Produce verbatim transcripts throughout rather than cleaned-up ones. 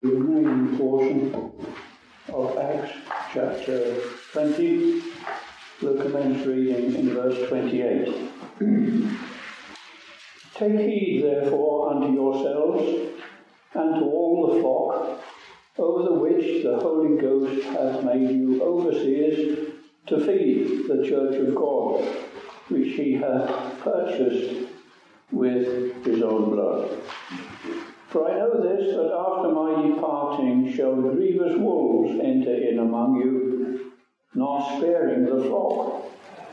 the remaining portion of Acts chapter twenty. We'll commence reading in verse twenty-eight. Take heed, therefore, unto yourselves and to all the flock, over the which the Holy Ghost hath made you overseers, to feed the church of God, which he hath purchased with his own blood. For I know this, that after my departing shall grievous wolves enter in among you, not sparing the flock.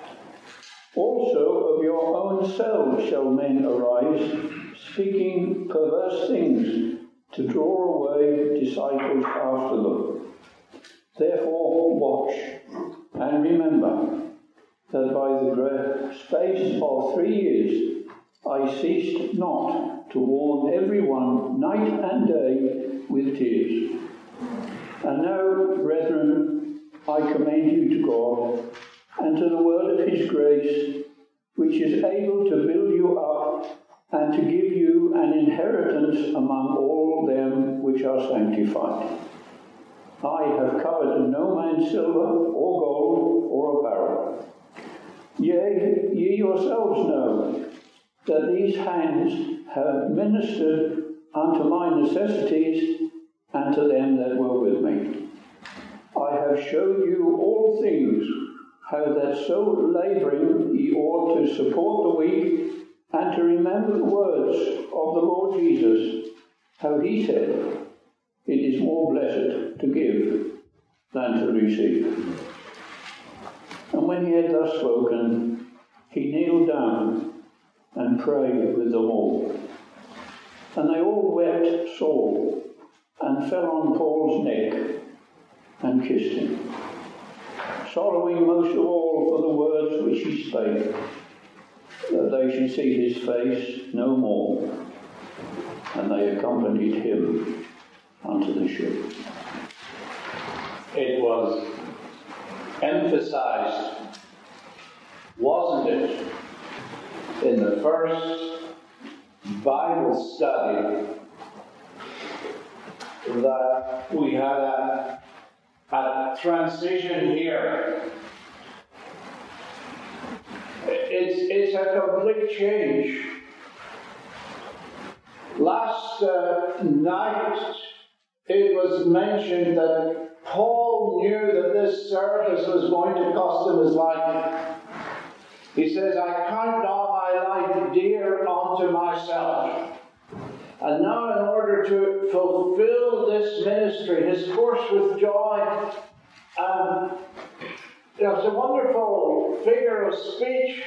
Also of your own selves shall men arise, speaking perverse things, to draw away disciples after them. Therefore watch, and remember that by the space of three years I ceased not to warn everyone night and day with tears. And now, brethren, I commend you to God, and to the word of his grace, which is able to build you up, and to give you an inheritance among all them which are sanctified. I have coveted no man's silver, or gold, or apparel. Yea, ye yourselves know that these hands have ministered unto my necessities, and to them that were with me. I have showed you all things, how that so labouring ye ought to support the weak, and to remember the words of the Lord Jesus, how he said, it is more blessed to give than to receive. And when he had thus spoken, he kneeled down and prayed with them all. And they all wept sore, and fell on Paul's neck, and kissed him, sorrowing most of all for the words which he spake, that they should see his face no more. And they accompanied him unto the ship. It was emphasized, wasn't it, in the first Bible study, that we had a, a transition here. It's, it's a complete change. Last uh, night it was mentioned that Paul knew that this service was going to cost him his life. He says, I count not my life dear unto myself. And now in order to fulfill this ministry, his course with joy, and you know, it's a wonderful figure of speech.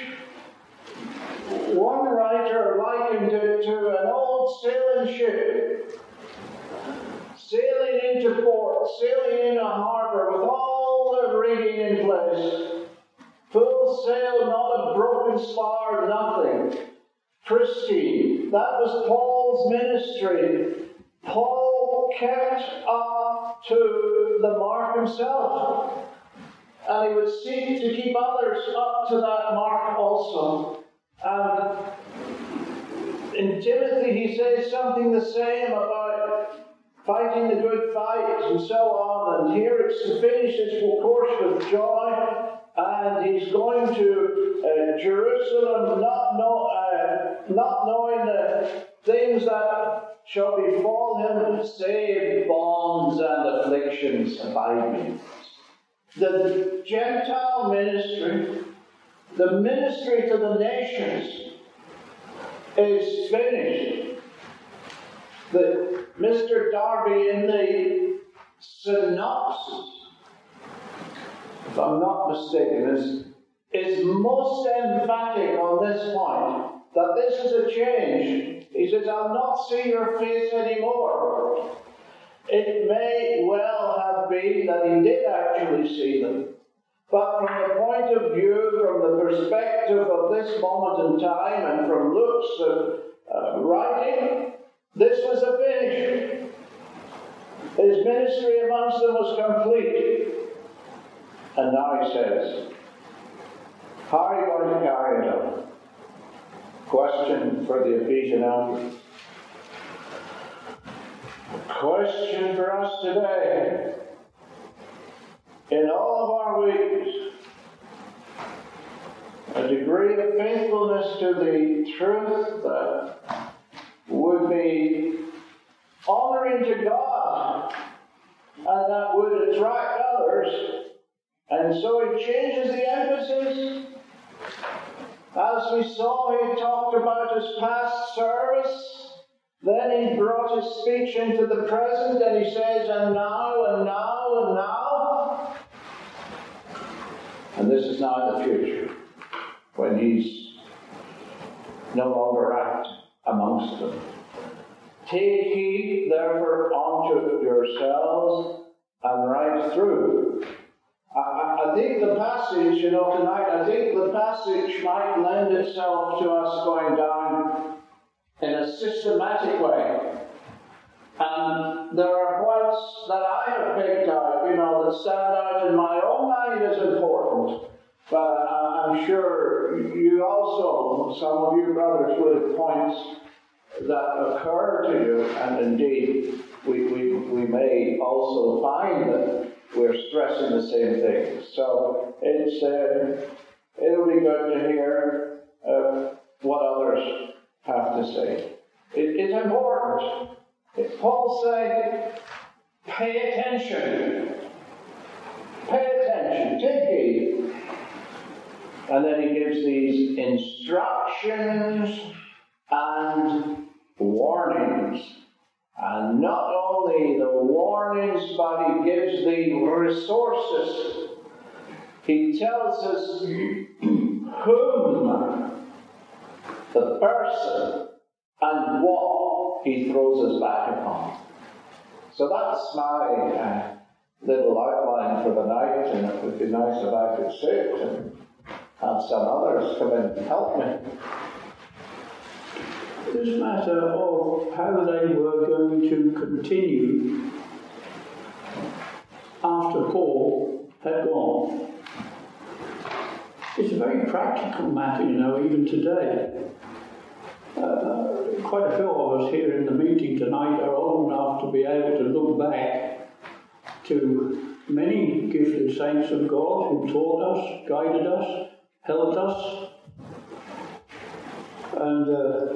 One writer likened it to an old sailing ship, sailing into port, sailing in a harbour with all the rigging in place. Full sail, not a broken spar, nothing. Pristine. That was Paul's ministry. Paul kept up to the mark himself. And he would seek to keep others up to that mark also. And in Timothy he says something the same about fighting the good fight and so on. And here it's to finish his course with joy. And he's going to uh, Jerusalem, not, know, uh, not knowing the things that shall befall him, save bonds and afflictions abide me. The Gentile ministry, the ministry to the nations, is finished. The, Mister Darby, in the synopsis, if I'm not mistaken, is, is most emphatic on this point, that this is a change. He says, I'll not see your face anymore. It may well have been that he did actually see them, but from the point of view, from the perspective of this moment in time, and from Luke's uh, uh, writing, this was a finish. His ministry amongst them was complete. And now he says, how are you going to carry it out? Question for the Ephesian elders. question for us today, in all of our weeks, a degree of faithfulness to the truth that would be honoring to God and that would attract others. And so he changes the emphasis. As we saw, he talked about his past service. Then he brought his speech into the present, and he says, and now, and now, and now. And this is now the future, when he's no longer at amongst them. Take heed, therefore, unto yourselves, and right through. I, I think the passage, you know, tonight, I think the passage might lend itself to us going down in a systematic way. And there are points that I have picked out, you know, that stand out in my own mind as important. But I'm sure you also, some of you brothers, would have points that occur to you, and indeed, we, we, we may also find that we're stressing the same things. So it's uh, it'll be good to hear uh, what others have to say. It, it's important. Paul said, pay attention. Pay attention. Take heed. And then he gives these instructions and warnings. And not only the warnings, but he gives the resources. He tells us whom, the person, and what he throws us back upon. So that's my uh, little outline for the night, and it would be nice if I could sit and have some others come in and help me. This matter of how they were going to continue after Paul had gone. It's a very practical matter, you know, even today. Uh, quite a few of us here in the meeting tonight are old enough to be able to look back to many gifted saints of God who taught us, guided us, helped us, and uh,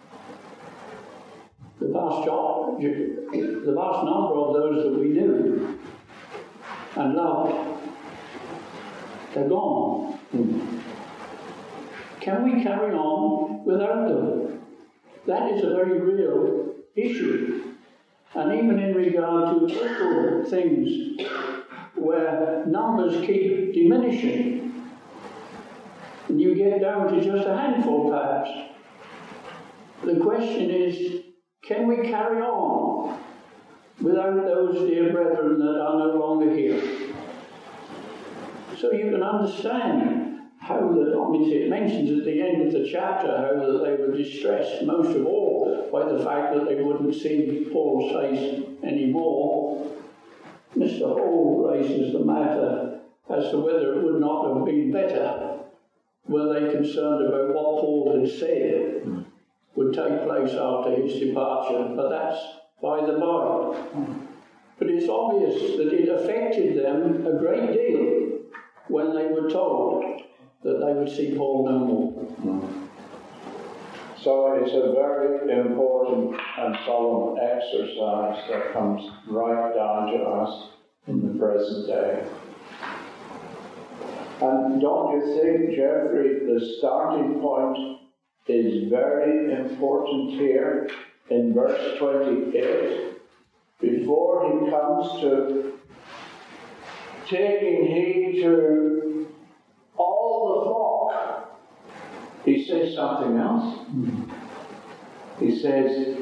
the vast job, the vast number of those that we knew and loved, they're gone. Mm. Can we carry on without them? That is a very real issue. And even in regard to little things where numbers keep diminishing, and you get down to just a handful perhaps, the question is, can we carry on without those dear brethren that are no longer here? So you can understand how that, I mean, it mentions at the end of the chapter how that they were distressed most of all by the fact that they wouldn't see Paul's face anymore. Mister Hall raises the matter as to whether it would not have been better were they concerned about what Paul had said would take place after his departure, but that's by the by. But it's obvious that it affected them a great deal when they were told that they would see Paul no more. So it's a very important and solemn exercise that comes right down to us in the present day. And don't you think, Jeffrey, the starting point is very important here in verse twenty-eight, before he comes to taking heed to all the flock, he says something else. Mm-hmm. He says,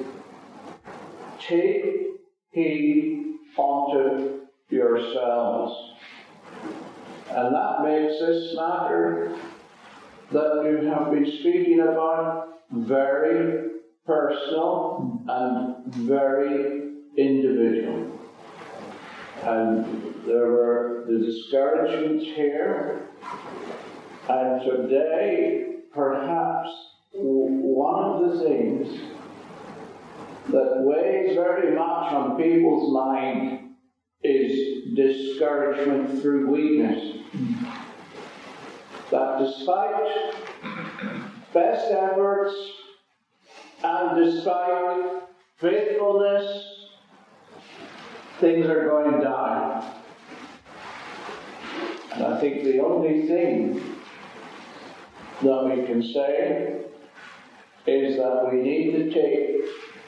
take heed unto yourselves. And that makes this matter that you have been speaking about very personal and very individual. And there were the discouragements here, and today perhaps one of the things that weighs very much on people's mind is discouragement through weakness. That despite best efforts and despite faithfulness, things are going down. And I think the only thing that we can say is that we need to take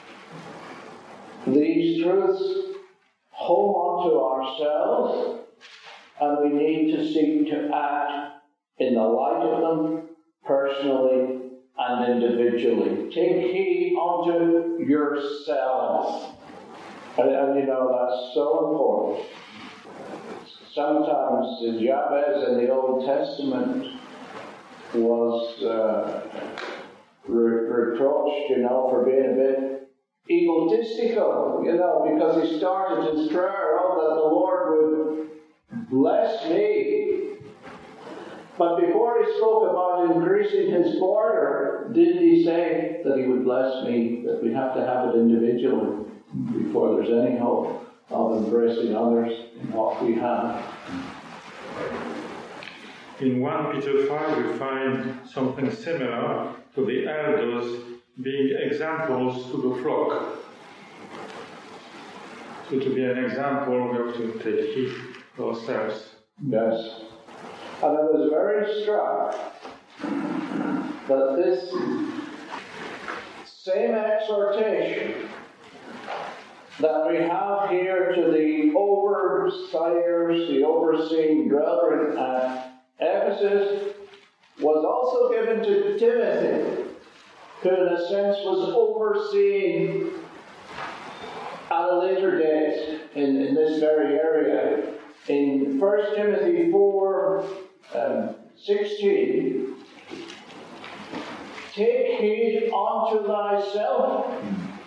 these truths home onto ourselves, and we need to seek to act in the light of them personally and individually. Take heed unto yourselves. And, and you know, that's so important. Sometimes Jabez in the Old Testament was uh, re- reproached, you know, for being a bit egotistical, you know, because he started his prayer, oh, that the Lord would bless me. But before he spoke about increasing his border, didn't he say that he would bless me, that we have to have it individually before there's any hope of embracing others in what we have? In First Peter five, we find something similar to the elders being examples to the flock. So to be an example, we have to take heed ourselves. Yes. And I was very struck that this same exhortation that we have here to the overseers, the overseeing brethren at Ephesus, was also given to Timothy, who in a sense was overseeing at a later date in, in this very area. In First Timothy four, um, sixteen, take heed unto thyself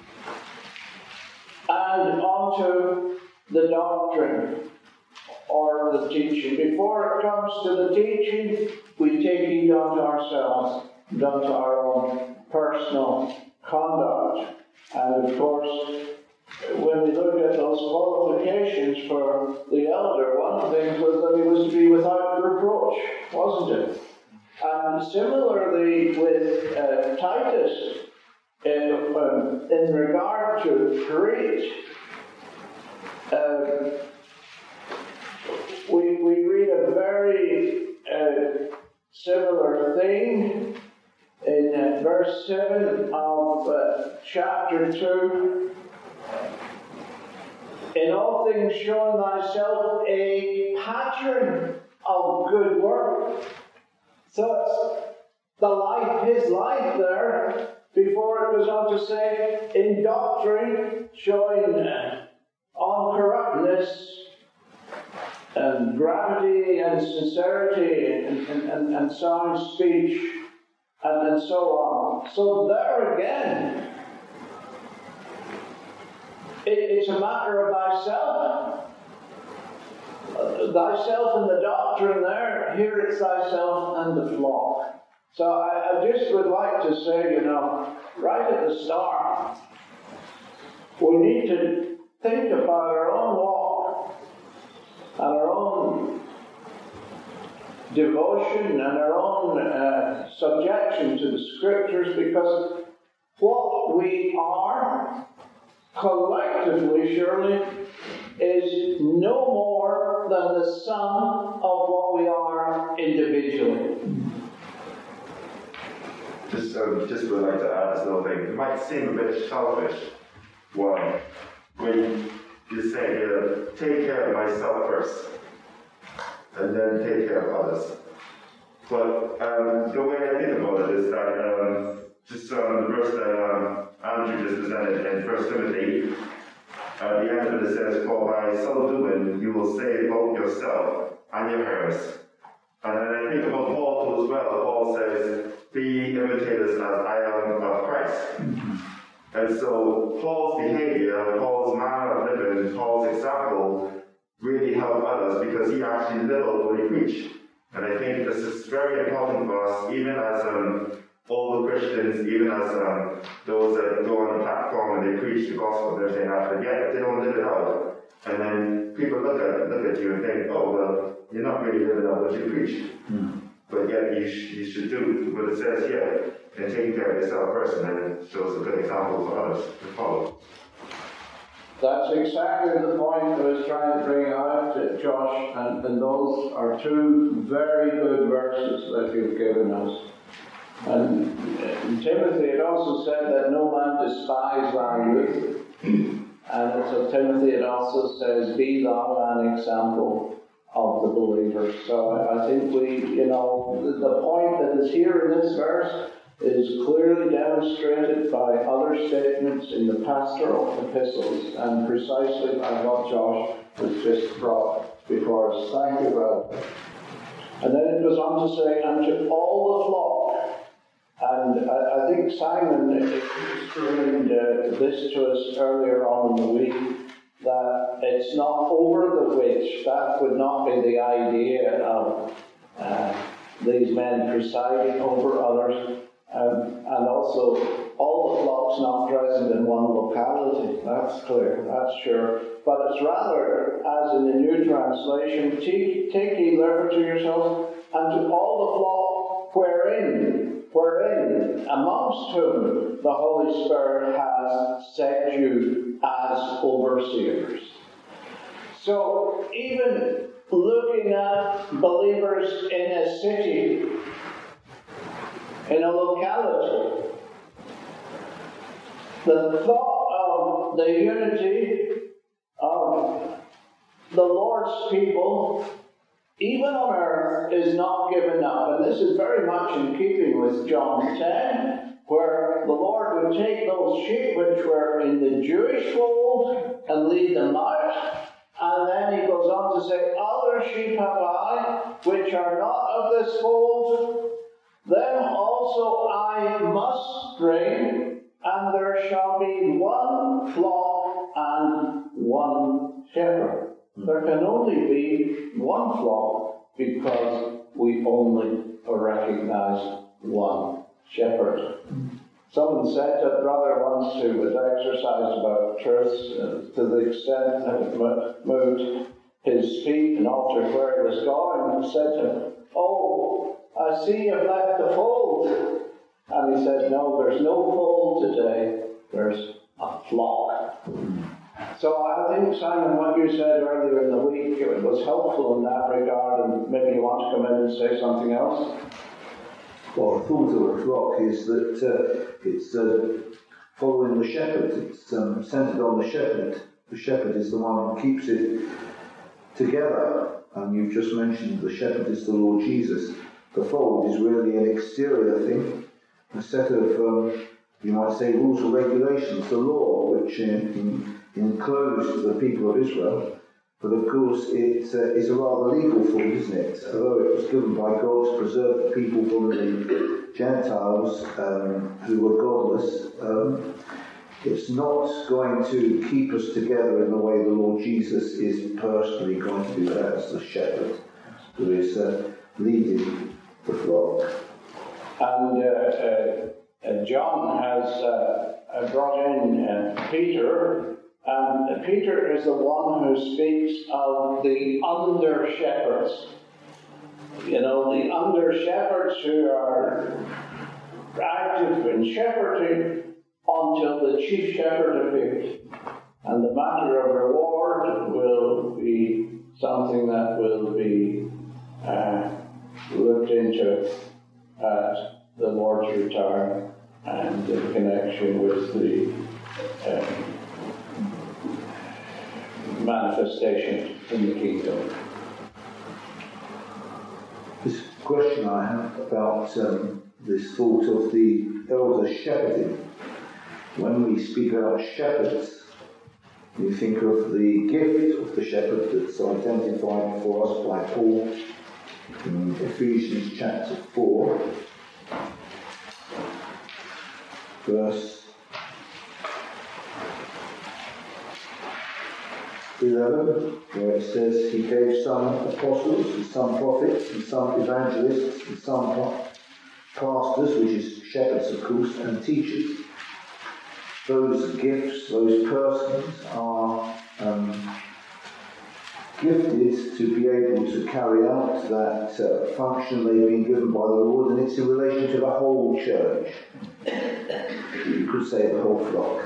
and unto the doctrine or the teaching. Before it comes to the teaching, we take heed unto ourselves and unto our own personal conduct. And of course, when we look at those qualifications for the elder, one of the things was that he was to be without reproach, wasn't it? And similarly with uh, Titus, in, um, in regard to Crete, uh, we, we read a very uh, similar thing in uh, verse seven of uh, chapter two. In all things showing thyself a pattern of good work. So it's the life, his life there, before it goes on to say, in doctrine, showing uh, uncorruptness and gravity and sincerity and, and, and, and sound speech and, and so on. So there again, it's a matter of thyself. Uh, thyself and the doctrine there. Here it's thyself and the flock. So I, I just would like to say, you know, right at the start, we need to think about our own walk and our own devotion and our own uh, subjection to the Scriptures, because what we are collectively, surely, is no more than the sum of what we are individually. Just, um, just would like to add this little thing. It might seem a bit selfish, one, when you say, uh, take care of myself first, and then take care of others. But um, the way I think about it is that um, just um, the verse that um, Andrew just presented in First Timothy, at the end of it says, for by so doing you will save both yourself and your heirs. And then I think about Paul too as well. Paul says, be imitators as I am of Christ. Mm-hmm. And so Paul's behavior, Paul's manner of living, Paul's example really helped others because he actually lived what he preached. And I think this is very important for us, even as um, all the Christians, even as um, those that go on the platform and they preach the gospel, they're saying that, but yet they don't live it out. And then people look at look at you and think, oh, well, you're not really living out what you preach. Mm. But yet you, sh- you should do what it says here, and taking care of yourself first, and then it shows a good example for others to follow. That's exactly the point I was trying to bring out, Josh, and, and those are two very good verses that you've given us. And in Timothy, it also said that no man despise thy youth. And so Timothy, it also says, be thou an example of the believers. So I, I think we, you know, the, the point that is here in this verse is clearly demonstrated by other statements in the pastoral epistles, and precisely by what Josh has just brought before us. Thank you, brother. And then it goes on to say, and to all the flock. And I, I think Simon explained uh, this to us earlier on in the week, that it's not over the which. That would not be the idea of uh, these men presiding over others. Um, and also, all the flocks not present in one locality. That's clear, that's sure. But it's rather, as in the New Translation, take, take ye therefore to yourselves, and to all the flock wherein, wherein, amongst whom the Holy Spirit has set you as overseers. So, even looking at believers in a city, in a locality, the thought of the unity of the Lord's people, even on earth, is not given up. And this is very much in keeping with John ten, where the Lord would take those sheep which were in the Jewish fold and lead them out. And then he goes on to say, other sheep have I, which are not of this fold. Them also I must bring, and there shall be one flock and one shepherd. There can only be one flock because we only recognize one shepherd. Someone said to a brother once who was exercised about truth, uh, to the extent that it moved his feet and altered where he was going, and said to him, oh, I see you've left the fold. And he said, no, there's no fold today. There's a flock. So I think, Simon, what you said earlier in the week, it was helpful in that regard, and maybe you want to come in and say something else? Well, the thought of a flock is that uh, it's uh, following the shepherd. It's um, centered on the shepherd. The shepherd is the one who keeps it together. And you've just mentioned the shepherd is the Lord Jesus. The fold is really an exterior thing, a set of, um, you might say, rules or regulations, the law, which in, in, enclosed the people of Israel. But of course, it uh, is a rather legal fold, isn't it? Although it was given by God to preserve the people from the Gentiles um, who were godless, um, it's not going to keep us together in the way the Lord Jesus is personally going to do that as the shepherd who is uh, leading the flock. And uh, uh, John has uh, brought in uh, Peter, and Peter is the one who speaks of the under shepherds. You know, the under shepherds who are active in shepherding until the chief shepherd appears. And the matter of reward will be something that will be uh, looked into at the Lord's return and in connection with the uh, manifestation in the kingdom. This question I have about um, this thought of the elder shepherding. When we speak about shepherds, we think of the gift of the shepherd that's identified for us by Paul in Ephesians chapter four, verse eleven, where it says, he gave some apostles, and some prophets, and some evangelists, and some pastors, which is shepherds of course, and teachers. Those gifts, those persons are um, gifted to be able to carry out that uh, function they've been given by the Lord, and it's in relation to the whole church. You could say the whole flock.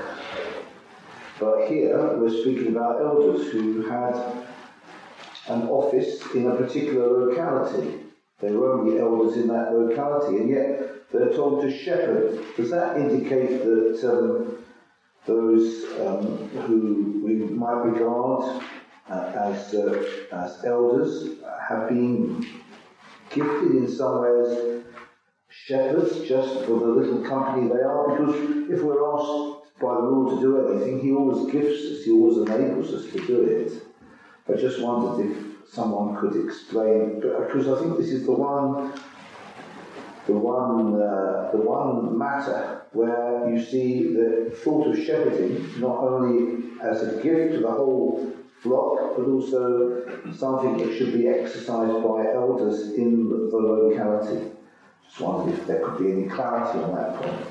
But here we're speaking about elders who had an office in a particular locality. They were only elders in that locality, and yet they're told to shepherd. Does that indicate that um, those um, who we might regard uh, as uh, as elders have been gifted in some way as shepherds just for the little company they are? Because if we're asked by the Lord to do anything, He always gifts us, He always enables us to do it. I just wondered if someone could explain, because I think this is the one, the one, uh, the one matter where you see the thought of shepherding not only as a gift to the whole flock, but also something that should be exercised by elders in the locality. Just wondered if there could be any clarity on that point.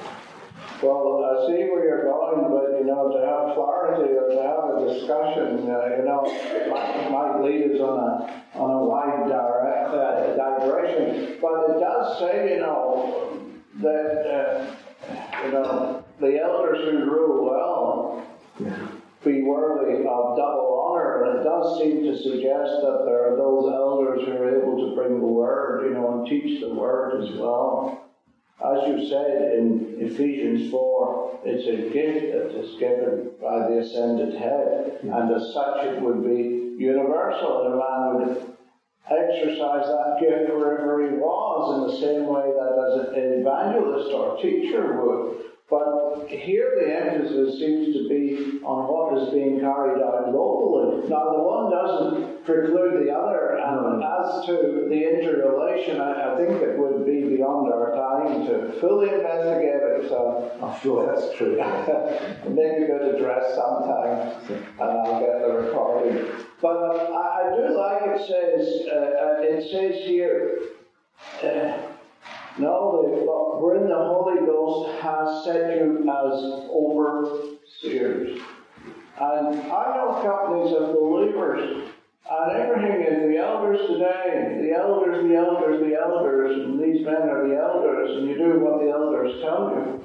Well, I see where you're going, but, you know, to have clarity or to have a discussion, uh, you know, it might, might lead us on a, on a wide direct, uh, digression. But it does say, you know, that, uh, you know, the elders who rule well be worthy of double honour, and it does seem to suggest that there are those elders who are able to bring the word, you know, and teach the word as well. As you said in Ephesians four, it's a gift that is given by the ascended head, and as such it would be universal, and a man would exercise that gift wherever he was in the same way that as an evangelist or teacher would. But here the emphasis seems to be on what is being carried out locally. Now the one doesn't preclude the other, and as to the interrelation, I, I think it would be beyond our time to fully investigate it. So I'm sure that's true. Maybe go to dress sometime, and I'll get the recording. But I, I do like it says, uh, it says here, uh, no, the, we're in the Holy Ghost has set you as overseers. And I know companies of believers, and everything is the elders today, the elders, the elders, the elders, and these men are the elders, and you do what the elders tell you.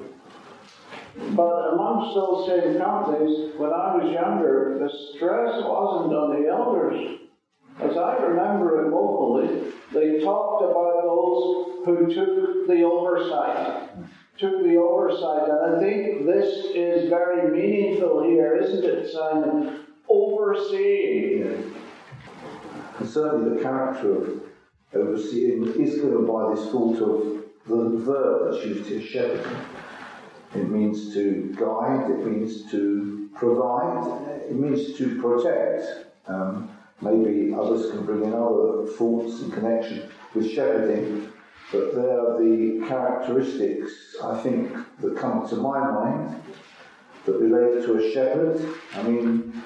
But amongst those same companies, when I was younger, the stress wasn't on the elders. As I remember it locally, they talked about those who took the oversight, took the oversight, and I think this is very meaningful here, isn't it, Simon? Overseeing. Yeah. And certainly the character of overseeing is given by this thought of the verb that's used here, shepherding. It means to guide, it means to provide, it means to protect. Um, maybe others can bring in other thoughts in connection with shepherding, but they are the characteristics, I think, that come to my mind that relate to a shepherd. I mean,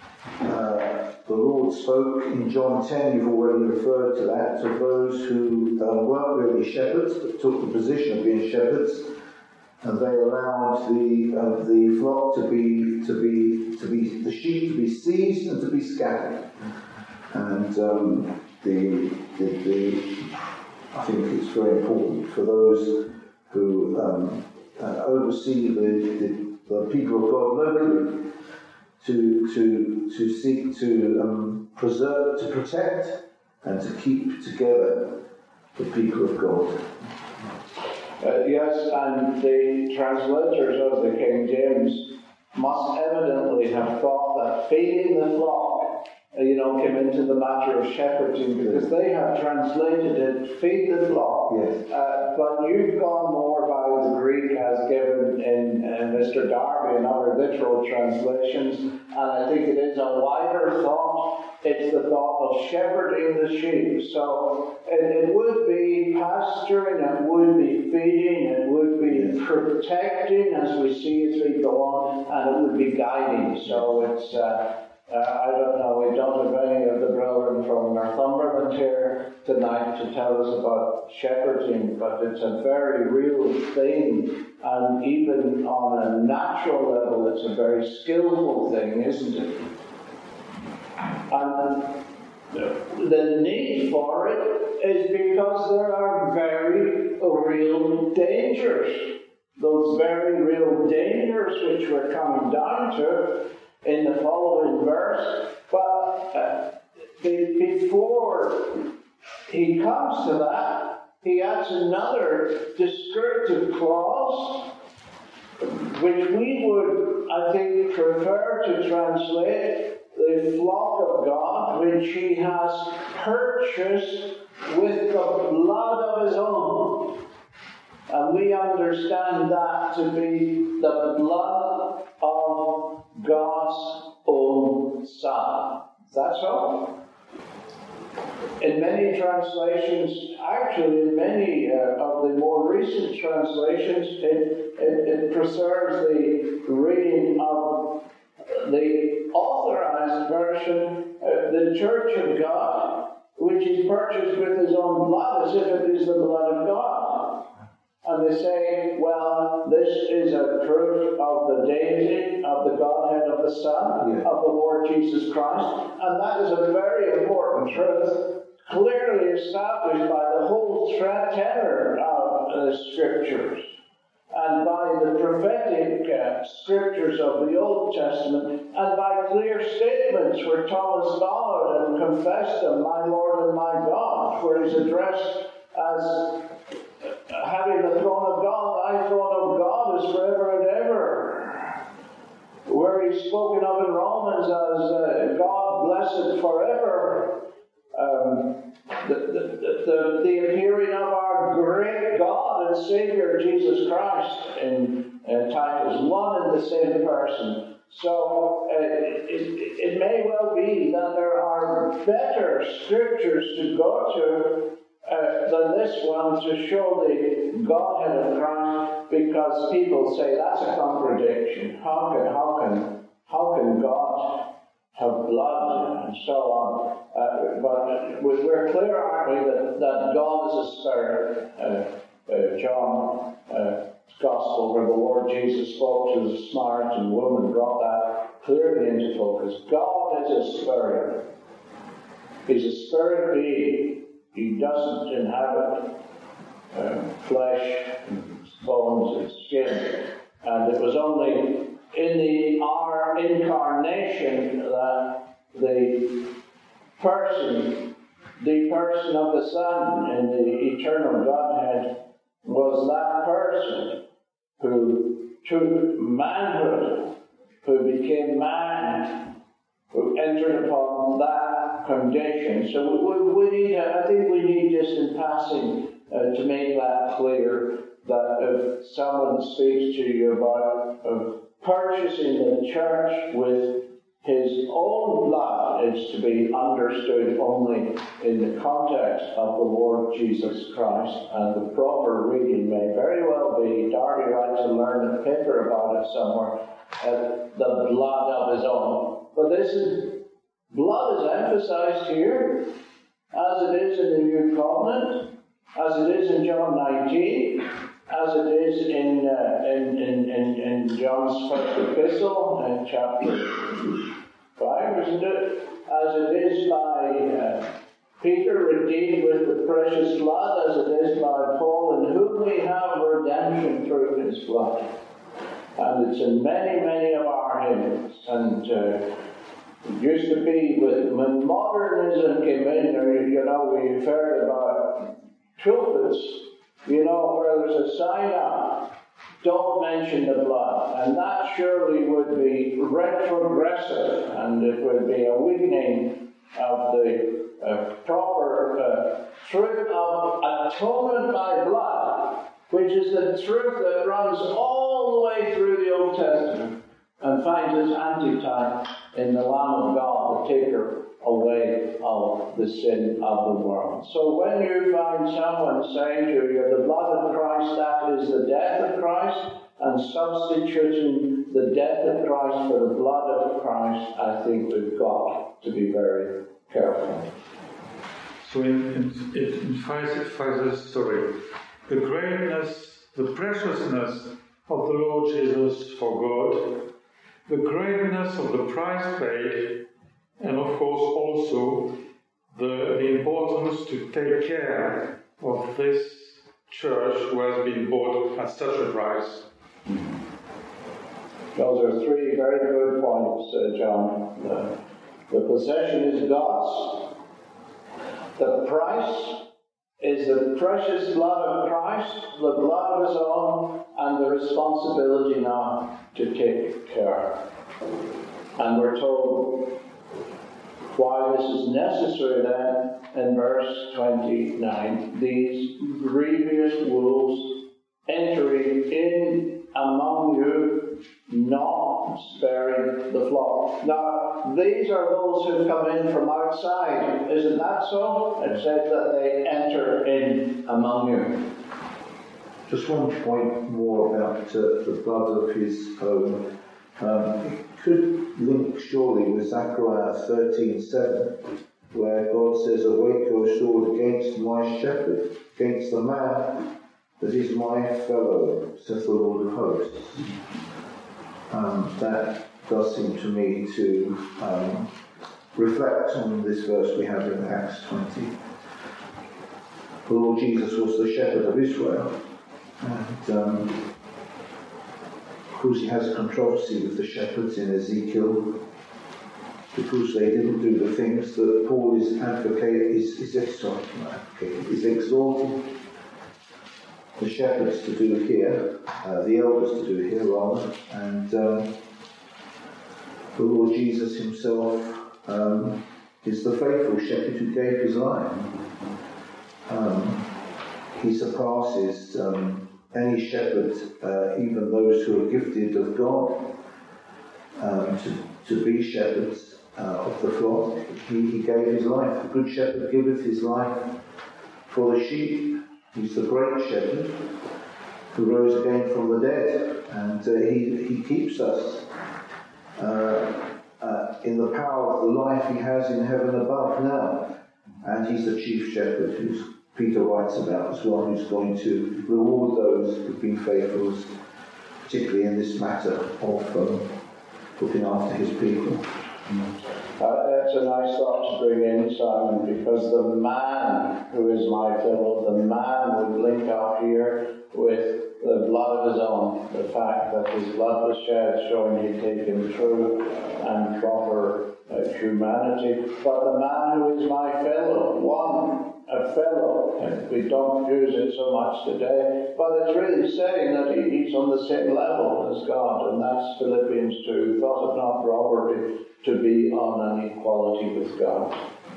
uh, the Lord spoke in John ten, you've already referred to that, of those who uh, weren't really shepherds, but took the position of being shepherds, and they allowed the uh, the flock to be to be to be the sheep to be seized and to be scattered. And um, the, the the I think it's very important for those who um, uh, oversee the, the the people of God locally to to to seek to um, preserve, to protect, and to keep together the people of God. Uh, yes, and the translators of the King James must evidently have thought that feeding the flock, uh, you know, came into the matter of shepherding, because they have translated it, feed the flock. Yes. Uh, but you've gone more by the Greek as given in uh, Mister Darby and other literal translations, and I think it is a wider thought. It's the thought of shepherding the sheep. So it, it would be pasturing, it would be feeding, it would be protecting, as we see as we go on, and it would be guiding. So it's uh, Uh, I don't know, we don't have any of the brethren from Northumberland here tonight to tell us about shepherding, but it's a very real thing, and even on a natural level, it's a very skillful thing, isn't it? And the need for it is because there are very real dangers. Those very real dangers which we're coming down to in the following verse. But uh, be, before he comes to that, he adds another descriptive clause, which we would, I think, prefer to translate the flock of God, which he has purchased with the blood of his own. And we understand that to be the blood of God's own Son. Is that so? In many translations, actually in many uh, of the more recent translations, it, it, it preserves the reading of the authorized version, uh, the Church of God, which is purchased with his own blood, as if it is the blood of God. And they say, well, this is a proof of the deity, of the Godhead of the Son, yeah. of the Lord Jesus Christ. And that is a very important truth, clearly established by the whole tenor of the Scriptures, and by the prophetic uh, Scriptures of the Old Testament, and by clear statements where Thomas followed and confessed them, my Lord and my God, where he's addressed as having the throne of God, thy throne of God is forever and ever. Where he's spoken of in Romans as uh, God blessed forever. Um, the, the, the, the appearing of our great God and Savior Jesus Christ in uh, Titus, one and the same person. So uh, it, it, it may well be that there are better scriptures to go to Uh, than this one to show the Godhead of Christ, because people say that's a contradiction. How can how can how can God have blood and so on? Uh, but we're clear, aren't we, that, that God is a spirit. Uh, uh, John's uh, Gospel, where the Lord Jesus spoke to the Samaritan woman, brought that clearly into focus. God is a spirit. He's a spirit being. He doesn't inhabit uh, flesh, and bones, and skin. And it was only in the our incarnation that the person, the person of the Son in the eternal Godhead was that person who took manhood, who became man, who entered upon that condition. So we, we need, I think we need just in passing uh, to make that clear, that if someone speaks to you about uh, purchasing the church with his own blood, it's to be understood only in the context of the Lord Jesus Christ, and the proper reading may very well be, Darby writes to learn a paper about it somewhere, uh, the blood of his own. But this is blood is emphasized here, as it is in the New Covenant, as it is in John nineteen, as it is in uh, in, in, in, in John's first epistle, in chapter five, isn't it? As it is by uh, Peter, redeemed with the precious blood, as it is by Paul, in whom we have redemption through his blood. And it's in many, many of our hymns. And uh, it used to be with, when modernism came in, or, you know, we've heard about trumpets, you know, where there's a sign up, don't mention the blood. And that surely would be retrogressive, and it would be a weakening of the uh, proper uh, truth of atonement by blood, which is the truth that runs all the way through the Old Testament and finds its antitype in the Lamb of God, the taker away of the sin of the world. So when you find someone saying to you, the blood of Christ, that is the death of Christ, and substituting the death of Christ for the blood of Christ, I think we've got to be very careful. So in, in, it emphasizes, sorry, the greatness, the preciousness of the Lord Jesus for God, the greatness of the price paid, and of course also the, the importance to take care of this church who has been bought at such a price. Those are three very good points, uh, John. The, the possession is God's. The price is the precious blood of Christ, the blood of His own, and the responsibility now to take care. And we're told why this is necessary then in verse twenty-nine. These grievous wolves entering in among you, not sparing the flock. Now, these are those who come in from outside. Isn't that so? It says that they enter in among you. Just one point more about uh, the blood of His own. Um, it could link surely with Zechariah thirteen seven, where God says, "Awake, O sword, against my shepherd, against the man that is my fellow, saith the Lord of hosts." Um, that does seem to me to um, reflect on this verse we have in Acts twenty. The Lord Jesus was the shepherd of Israel, and um, of course he has a controversy with the shepherds in Ezekiel, because they didn't do the things that Paul is advocating, is, is, exhorting, is exhorting the shepherds to do here, uh, the elders to do here rather, and um, the Lord Jesus himself um, is the faithful shepherd who gave his life. Um, he surpasses um, any shepherd, uh, even those who are gifted of God, um, to, to be shepherds uh, of the flock. He, he gave his life. The good shepherd giveth his life for the sheep. He's the great shepherd who rose again from the dead, and uh, he, he keeps us uh, uh, in the power of the life he has in heaven above now. And he's the chief shepherd, who Peter writes about as well, who's going to reward those who've been faithful, particularly in this matter of um, looking after his people. Uh, that's a nice thought to bring in, Simon, because the man who is my fellow, the man would link up here with the blood of his own, the fact that his blood was shed, showing he'd taken true and proper uh, humanity. But the man who is my fellow, one, a fellow, and we don't use it so much today, but it's really saying that he, he's on the same level as God, and that's Philippians two, thought it not robbery to be on an equality with God.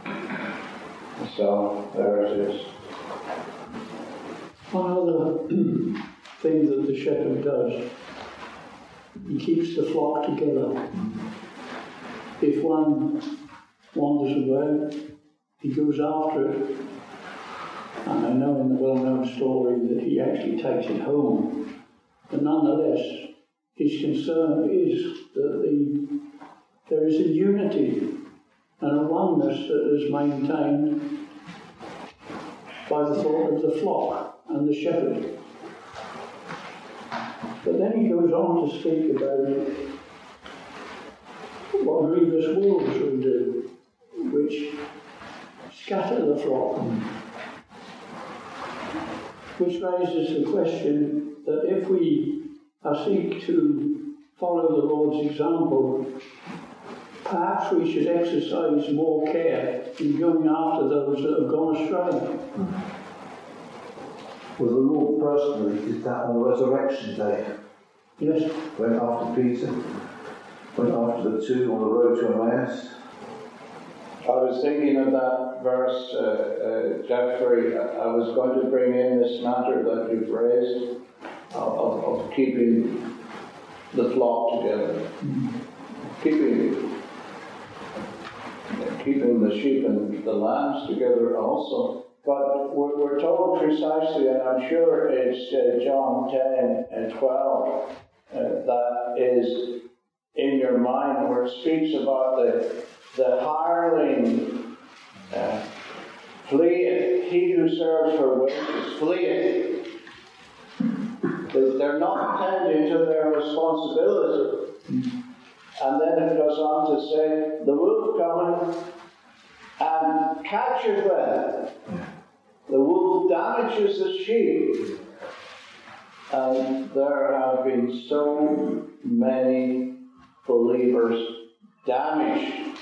So, there it is. One other thing that the shepherd does, he keeps the flock together. If one wanders away, he goes after it. And I know in the well-known story that he actually takes it home. But nonetheless, his concern is that the, there is a unity and a oneness that is maintained by the thought of the flock and the shepherd. But then he goes on to speak about what grievous wolves will do, which scatter the flock. Which raises the question that if we seek to follow the Lord's example, perhaps we should exercise more care in going after those that have gone astray. Well, the Lord personally did that on Resurrection Day. Yes. Went after Peter, went after the two on the road to Emmaus. I was thinking of that verse, uh, uh, Jeffrey. I was going to bring in this matter that you've raised of, of, of keeping the flock together, mm-hmm. keeping keeping the sheep and the lambs together also. But we're, we're told precisely, and I'm sure it's uh, John ten and twelve, uh, that is in your mind, where it speaks about the, the hireling uh, fleeth, he who serves for wages fleeth. They're not attending to their responsibility. And then it goes on to say, the wolf cometh and catcheth them. The wolf damages the sheep. And there have been so many believers damaged.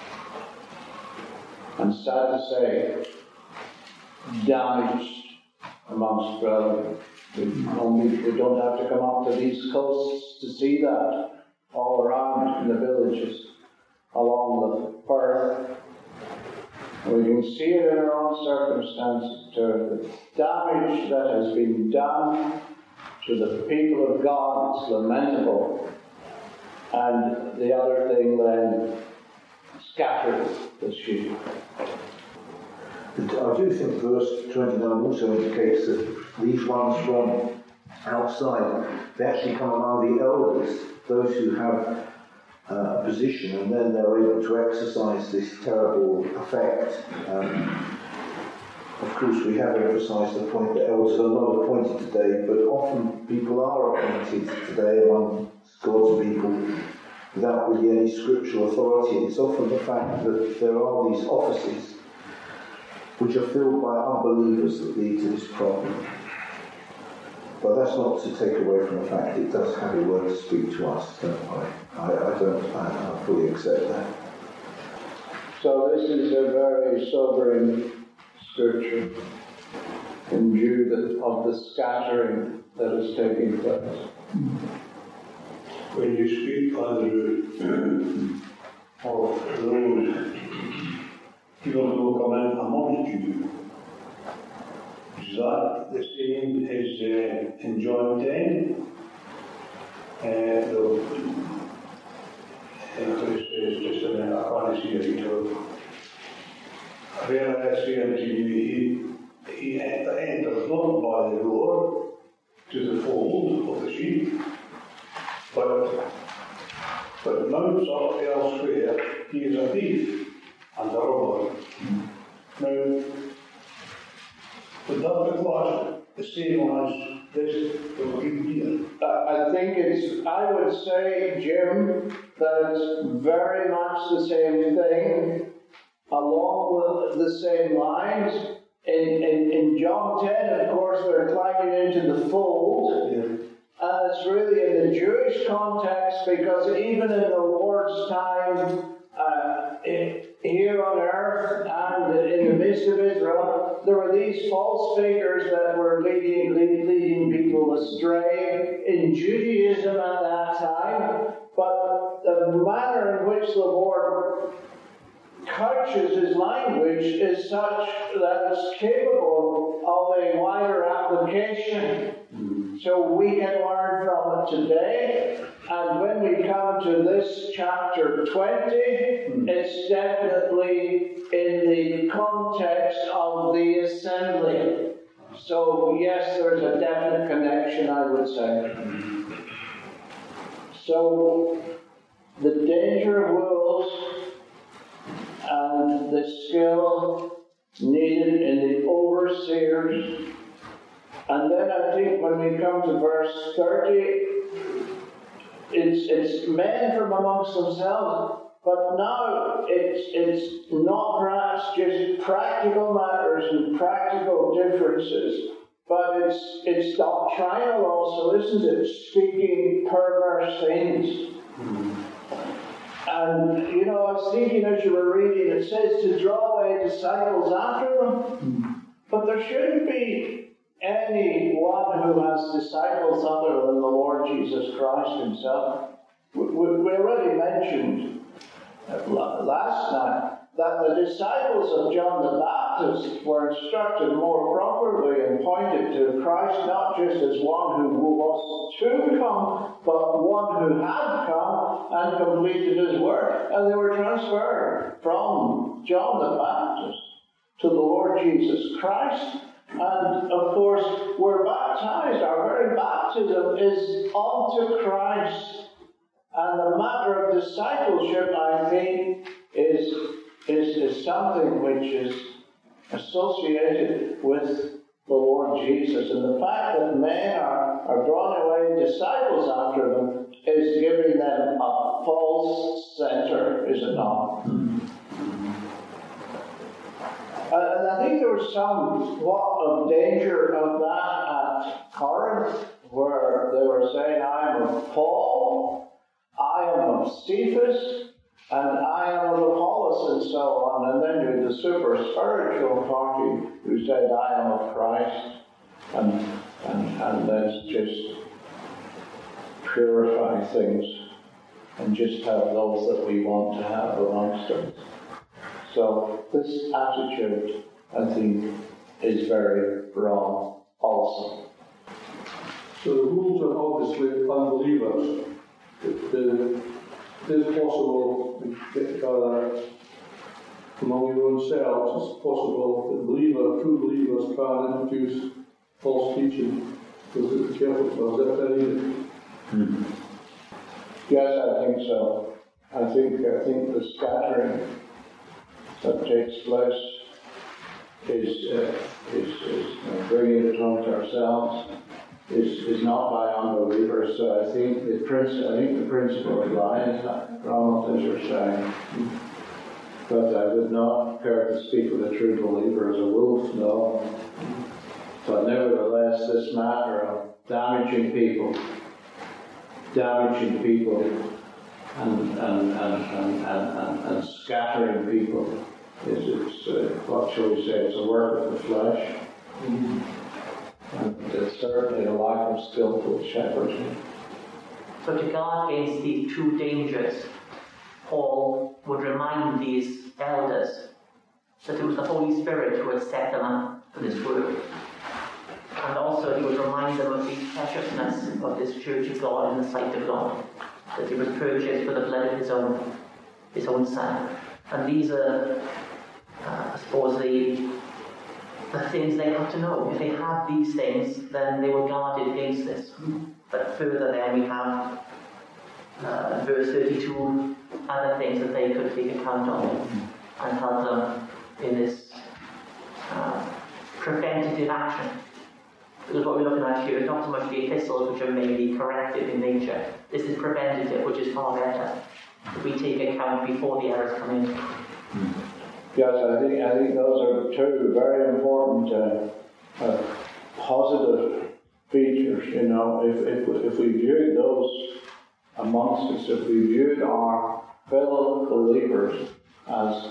And sad to say, damaged amongst brethren. We, only, we don't have to come up to these coasts to see that. All around in the villages, along the Perth. We can see it in our own circumstances, to the damage that has been done to the people of God. It's lamentable. And the other thing then, scattered the sheep. I do think verse twenty-nine also indicates that these ones from outside, they actually come among the elders, those who have uh, a position, and then they're able to exercise this terrible effect. Um, of course, we have emphasised the point that elders are not appointed today, but often people are appointed today among God's people without really any scriptural authority. It's often the fact that there are these offices which are filled by unbelievers that lead to this problem. But that's not to take away from the fact it does have a word to speak to us, don't I? I, I don't, I, I fully accept that. So this is a very sobering scripture in view of the scattering that is taking place. When you speak, Andrew, of those people who come in amongst you, is that the same as uh, in John ten? Uh, the, it's just a minute, I can't see it at all. Where I say unto you, he, he enters not by the door to the fold of the sheep, but, but mounts up elsewhere. He is a thief and a robber. Now, would that be classed the same as this that we're reading here? I think it's, I would say, Jim, that it's very much the same thing, along with the same lines. In, in, in John ten, of course, they're climbing into the fold. Yeah. And it's really in the Jewish context, because even in the Lord's time, uh, in, here on earth and in the midst of Israel, there were these false figures that were leading, lead, leading people astray in Judaism at that time. But the manner in which the Lord couches his language is such that it's capable of a wider application. So we can learn from it today. And when we come to this chapter twenty, it's definitely in the context of the assembly. So yes, there's a definite connection, I would say. So the danger of wolves and the skill needed in the overseers. And then I think when we come to verse thirty, it's it's men from amongst themselves, but now it's it's not perhaps just practical matters and practical differences, but it's it's doctrinal also, isn't it? Speaking perverse things. And, you know, I was thinking as you were reading, it says to draw away disciples after them. But there shouldn't be anyone who has disciples other than the Lord Jesus Christ himself. We, we, we already mentioned last night that the disciples of John the Baptist were instructed more properly and pointed to Christ not just as one who was to come, but one who had come and completed his work. And they were transferred from John the Baptist to the Lord Jesus Christ. And of course, we're baptized. Our very baptism is unto Christ. And the matter of discipleship, I think, is, is, is something which is associated with the Lord Jesus. And the fact that men are, are drawing away disciples after them is giving them a false center, is it not? And I think there was somewhat of danger of that at Corinth, where they were saying, I am of Paul, I am of Cephas, and I am of Apollos, and so on. And then you had the super spiritual party who said, I am of Christ. And, and, and let's just purify things and just have those that we want to have amongst us. So this attitude, I think, is very wrong also. So the rules are obviously unbelievers. It, uh, it is possible to get together among your own selves. It's possible that believers, true believers, can introduce false teaching. So we have to be careful for us. Is that fair either? Hmm. Yes, I think so. I think I think the scattering that takes place is uh, is, is uh, bringing it home to ourselves. Is, is not by unbelievers. So I think the principle, I think the principle lies from what as you're saying. But I would not care to speak with a true believer as a wolf, no. But nevertheless, this matter of damaging people, damaging people, and and and and, and, and, and scattering people is it's uh, what shall we say? It's a work of the flesh. Mm-hmm. And it's certainly a lack of skillful shepherding. So to guard against these two dangers, Paul would remind these elders that it was the Holy Spirit who had set them up for this work. And also he would remind them of the preciousness of this church of God in the sight of God, that it was purchased for the blood of his own, his own son. And these are, uh, I suppose, the the things they have to know. If they have these things, then they were guarded against this. But further then we have uh, verse thirty-two, other things that they could take account of and help them in this uh, preventative action. Because what we're looking at here is not so much the epistles, which are mainly corrective in nature. This is preventative, which is far better. If we take account before the errors come in. Yes, I think I think those are two very important uh, uh, positive features. You know, if if if we viewed those amongst us, if we viewed our fellow believers as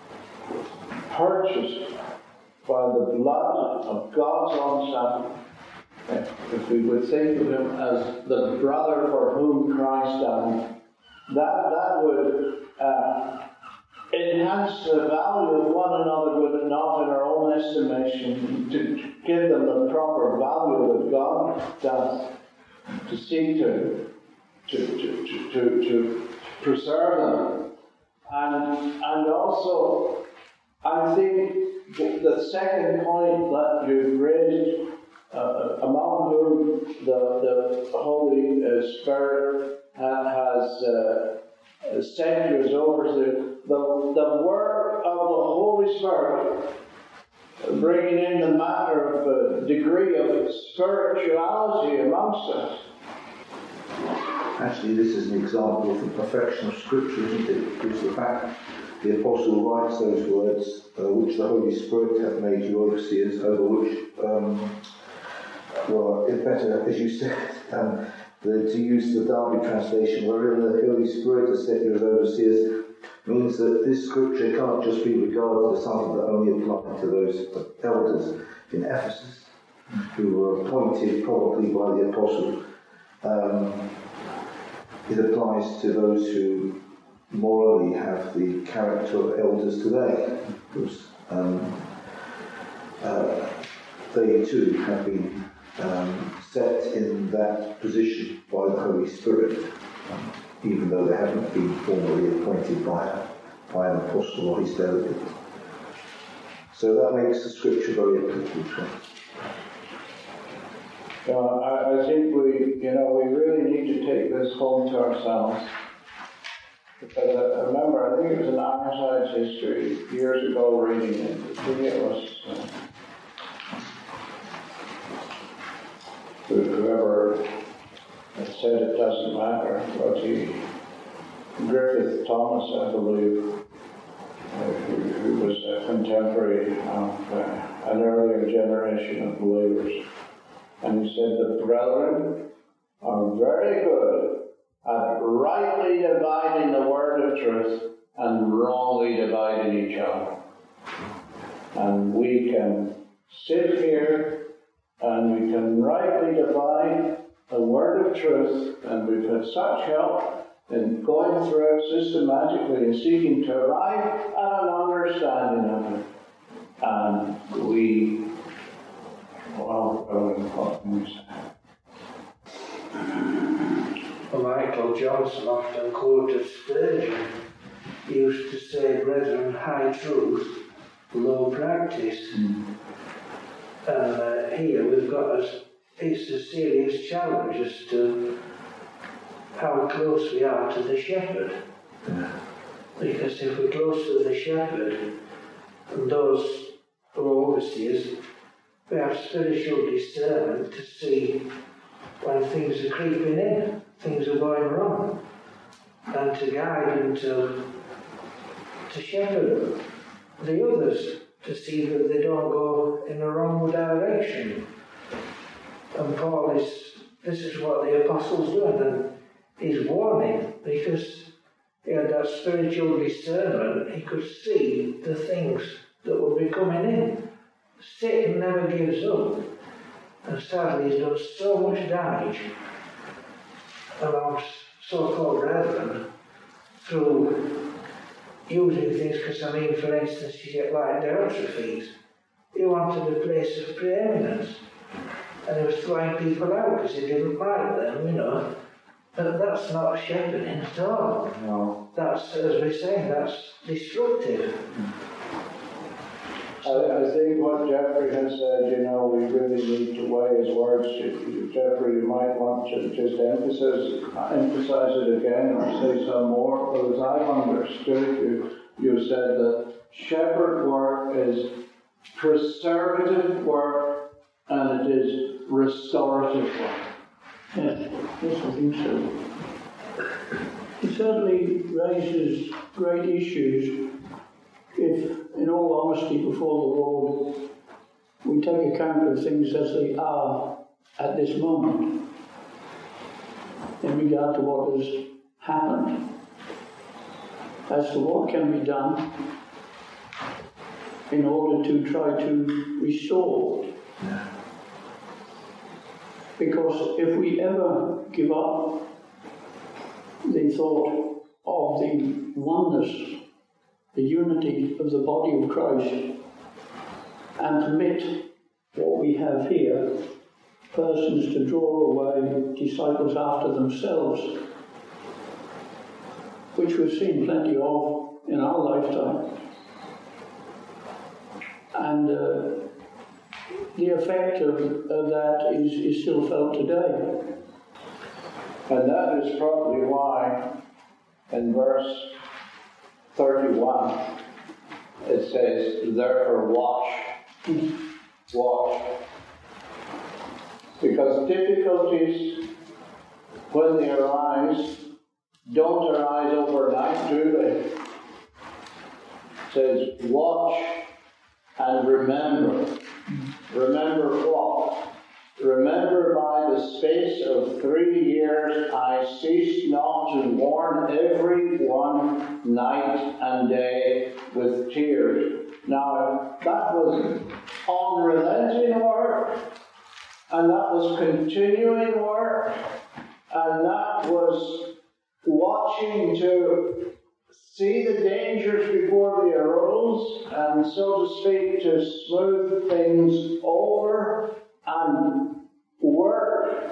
purchased by the blood of God's own Son, if we would think of him as the brother for whom Christ died, that that would. Uh, enhance the value of one another, would it not, in our own estimation, to give them the proper value that God does, to seek to, to, to, to, to, to preserve them. And, and also, I think the second point that you've raised, uh, among whom the, the Holy uh, Spirit has uh, sent you as overseers, the, the work of the Holy Spirit, bringing in the matter of a degree of spirituality amongst us. Actually, this is an example of the perfection of Scripture, isn't it? Because the fact the Apostle writes those words, uh, which the Holy Spirit hath made you overseers, over which, um, well, it's better, as you said, um, the, to use the Darby translation, wherein the Holy Spirit has set you as overseers, means that this scripture can't just be regarded as something that only applied to those elders in Ephesus, who were appointed probably by the apostle. Um, it applies to those who morally have the character of elders today, because um, uh, they too have been um, set in that position by the Holy Spirit. Um, even though they haven't been formally appointed by, by an apostle or his delegate. So that makes the scripture very applicable to us. Uh, I, I think we, you know, we really need to take this home to ourselves. Because I, I remember, I think it was in Ironside's history years ago reading it. I think it was uh, whoever had said it doesn't matter, but he, Griffith Thomas, I believe, uh, who, who was a contemporary of uh, an earlier generation of believers. And he said, the brethren are very good at rightly dividing the word of truth and wrongly dividing each other. And we can sit here and we can rightly divide the word of truth, and we've had such help in going through it systematically and seeking to arrive at an understanding of it. And we Well, what can we say? Well, Michael Johnson often quoted Spurgeon. He used to say, brethren, high truth, low practice. Mm. And uh, here we've got a, it's a serious challenge as to how close we are to the shepherd. Yeah. Because if we're close to the shepherd, and those who are overseers, we have spiritual discernment to see when things are creeping in, things are going wrong, and to guide and to, to shepherd the others to see that they don't go in the wrong direction. And Paul is, this is what the apostles do, and he's warning, because he had that spiritual discernment, he could see the things that would be coming in. Satan never gives up, and sadly he's done so much damage amongst so-called brethren through using things, because I mean, for instance, you get like Diotrephes. He wanted a place of preeminence, and he was throwing people out because he didn't like them, you know. But that's not shepherding at all. No. That's, as we're saying, that's destructive. I, I think what Jeffrey has said, you know, we really need to weigh his words. Jeffrey, you might want to just emphasize, emphasize it again or say some more. But as I've understood, you, you said that shepherd work is preservative work and it is restorative work. Yes, yes, I think so. It certainly raises great issues if, in all honesty before the Lord, we take account of things as they are at this moment in regard to what has happened, as to what can be done in order to try to restore. Because if we ever give up the thought of the oneness, the unity of the body of Christ, and permit what we have here, persons to draw away disciples after themselves, which we've seen plenty of in our lifetime. And uh, the effect of, of that is, is still felt today. And that is probably why in verse thirty-one it says, therefore watch, watch. Because difficulties, when they arise, don't arise overnight, do they? It says, watch and remember. Remember what? Remember by the space of three years I ceased not to warn every one night and day with tears. Now, that was unrelenting work, and that was continuing work, and that was watching to see the dangers before they arose, and so to speak, to smooth things over and work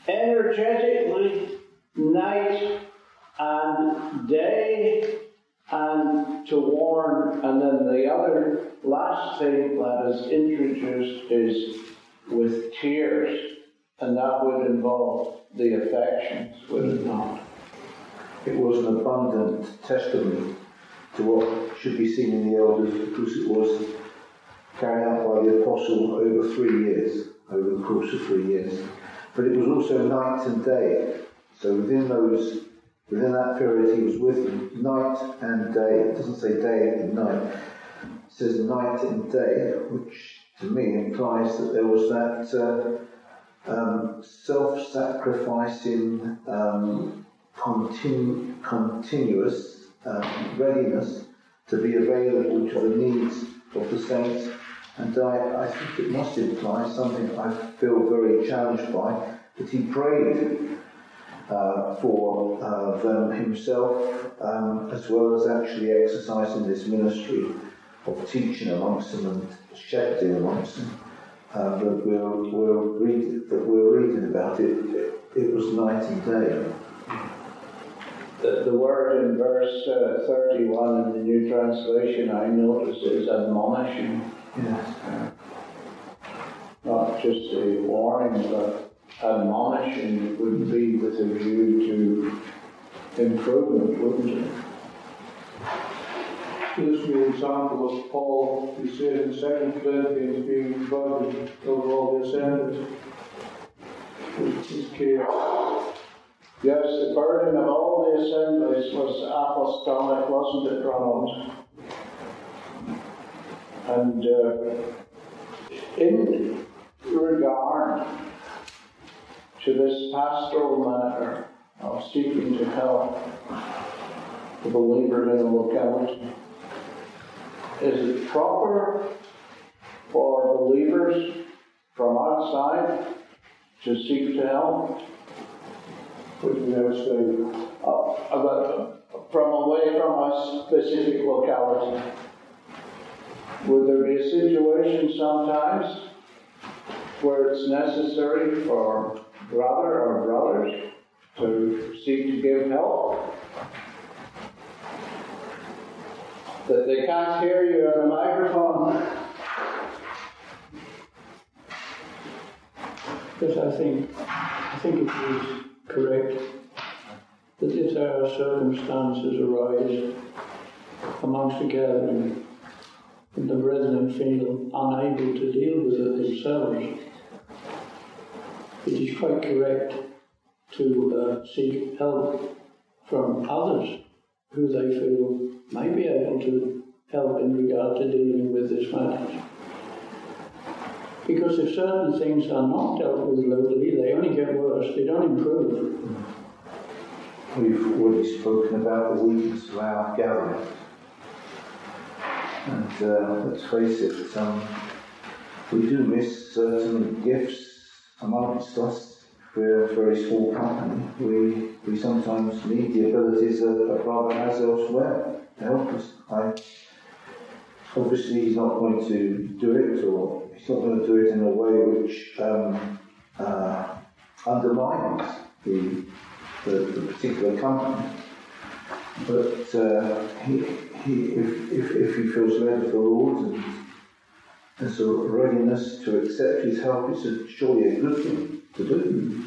energetically night and day, and to warn. And then the other last thing that is introduced is with tears, and that would involve the affections, would it not? It was an abundant testimony to what should be seen in the elders, because it was carried out by the apostle over three years, over the course of three years. But it was also night and day. So within those, within that period, he was with them night and day. It doesn't say day and night. It says night and day, which to me implies that there was that uh, um, self-sacrificing, um, continu- continuous um, readiness to be available to the needs of the saints. And I, I think it must imply something I feel very challenged by, that he prayed uh, for uh, them himself, um, as well as actually exercising this ministry of teaching amongst them and shepherding amongst them. Uh, that we'll, we'll read, that we're reading about it, it, it was night and day. The, the word in verse uh, thirty-one in the New Translation, I notice, is admonishing. Yes. Uh, not just a warning, but admonishing would be with a view to improvement, wouldn't it? This would be an example of Paul, who says in Second Corinthians, being burdened over all the assemblies. His care. Yes, the burden of all the assemblies was apostolic, wasn't it, Ronald? And uh, in regard to this pastoral matter of seeking to help the believer in a locality, is it proper for believers from outside to seek to help? Which we never say. Uh, about, from away from a specific locality. Would there be a situation sometimes where it's necessary for brother or brothers to seek to give help? That they can't hear you on the microphone. Yes, I think, I think it is correct that if there are circumstances arise amongst the gathering and the brethren feel unable to deal with it themselves, it is quite correct to uh, seek help from others who they feel may be able to help in regard to dealing with this matter. Because if certain things are not dealt with locally, they only get worse, they don't improve. We've already spoken about the weakness of our gathering. And uh, let's face it, um, we do miss certain gifts amongst us. We're a very small company. We we sometimes need the abilities that a brother has elsewhere to help us. I, obviously, he's not going to do it, or he's not going to do it in a way which um, uh, undermines the, the the particular company. But uh, he, he, if, if, if he feels led of the Lord and has a readiness to accept his help, it's a, surely a good thing to do.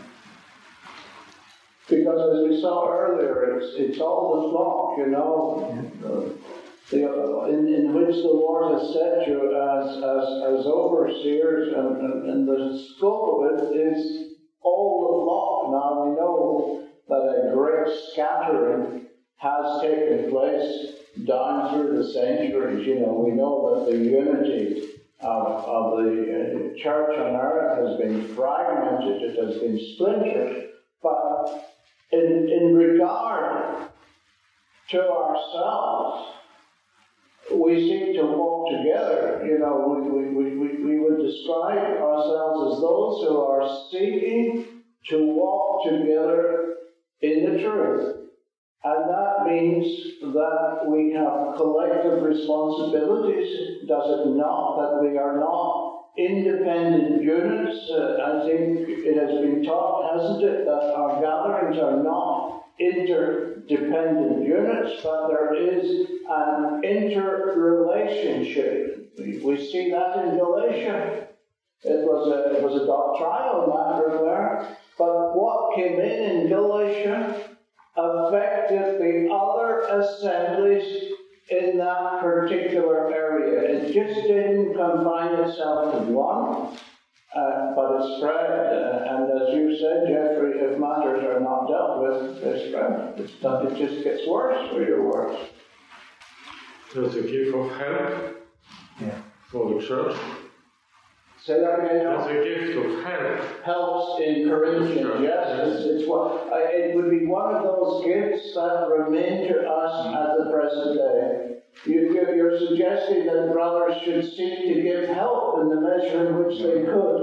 Because as we saw earlier, it's it's all the flock, you know, Yeah. uh, the, in, in which the Lord has set you as as, as overseers, and, and, and the scope of it is all the flock. Now we know that a great scattering has taken place down through the centuries. You know, we know that the unity of, of the uh, church on earth has been fragmented, it has been splintered, but in, in regard to ourselves, we seek to walk together. You know, we, we, we, we would describe ourselves as those who are seeking to walk together in the truth. And that means that we have collective responsibilities, does it not? That we are not independent units. Uh, I think it has been taught, hasn't it, that our gatherings are not interdependent units, but there is an interrelationship. We, we see that in Galatia. It was a, it was a doctrinal matter there, but what came in in Galatia affected the other assemblies in that particular area. It just didn't confine itself to one, uh, but it spread. Uh, and as you said, Jeffrey, if matters are not dealt with, they spread. It's not, it just gets worse for your worse. There's a gift of help Yeah. for the church. Say that again. There's a gift of help. Helps in Corinthians, yes. It's, it's what, uh, it would be one of those gifts that remain to us at the present day. You, you're, you're suggesting that brothers should seek to give help in the measure in which they could.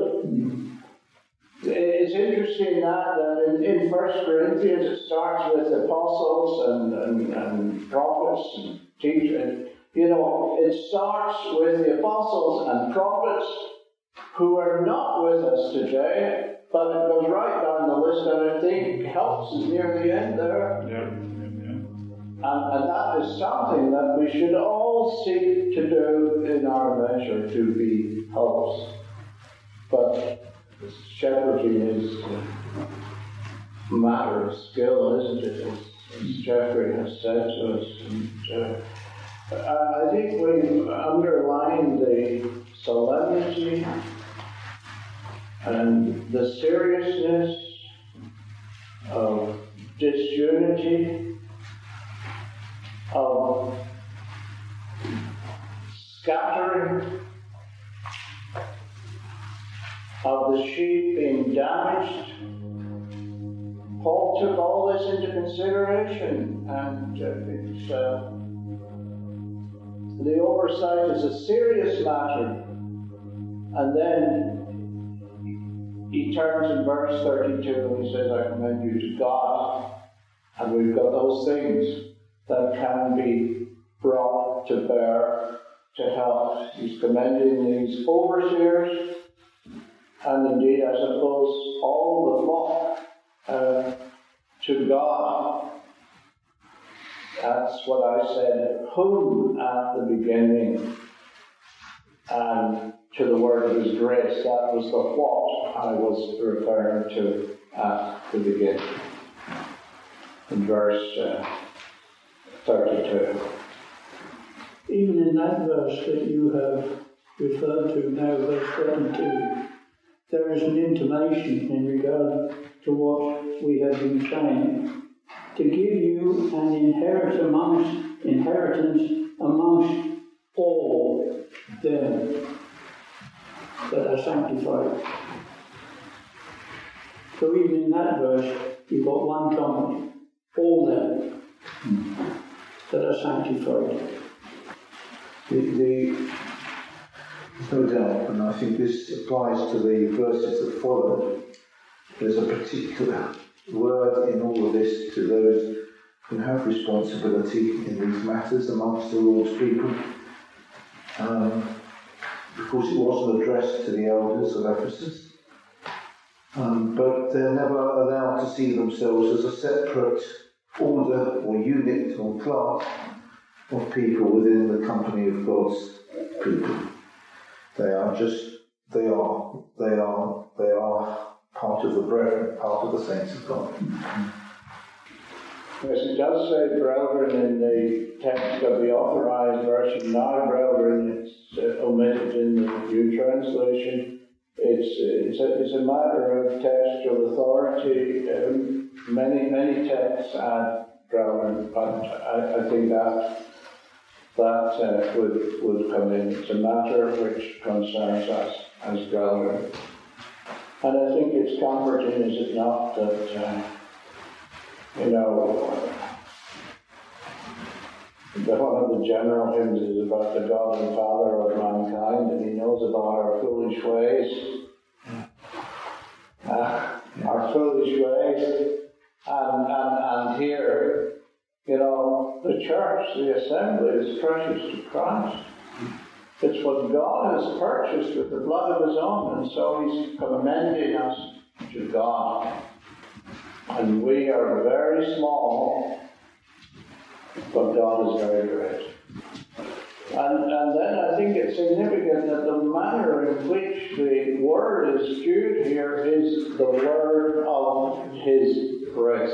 It's interesting that, that in, in First Corinthians it starts with apostles and, and, and prophets and teachers. You know, it starts with the apostles and prophets who are not with us today, but it goes right down the list, and I think helps is near the end there. Yeah. And, and that is something that we should all seek to do in our measure to be helps. But shepherding is a matter of skill, isn't it? As, as Jeffrey has said to us. And, uh, I, I think we've underlined the solemnity and the seriousness of disunity, of scattering, of the sheep being damaged. Paul took all this into consideration, and uh, it's, uh, the oversight is a serious matter. And then he turns in verse thirty-two and he says, I commend you to God. And we've got those things that can be brought to bear to help. He's commending these overseers, and indeed, I suppose, all the flock uh, to God. That's what I said, whom at the beginning, and to the word of his grace. That was the what I was referring to at the beginning. In verse uh, thirty-two. Even in that verse that you have referred to now, verse thirty-two, there is an intimation in regard to what we have been saying. To give you an inheritance amongst, inheritance amongst all them that are sanctified. So even in that verse, you've got one company, all them that are sanctified. The, the, there's no doubt, and I think this applies to the verses that follow. There's a particular word in all of this to those who have responsibility in these matters amongst the Lord's people. Um, of course, it wasn't addressed to the elders of Ephesus, um, but they're never allowed to see themselves as a separate order or unit or class of people within the company of God's people. They are just, they are, they are, they are part of the brethren, part of the saints of God. Yes, it does say brethren in the text of the authorized version. Now, brethren, it's uh, omitted in the New Translation. It's it's a, it's a matter of textual authority. Um, many many texts add brethren, but I, I think that that uh, would would come in. It's a matter which concerns us as brethren. And I think it's comforting, is it not, that, uh, you know, the, one of the general hymns is about the God and Father of mankind, and he knows about our foolish ways. Uh, our foolish ways. And, and, and here, you know, the church, the assembly, is precious to Christ. It's what God has purchased with the blood of his own, and so he's commending us to God. And we are very small, but God is very great. And, and then I think it's significant that the manner in which the word is viewed here is the word of His grace.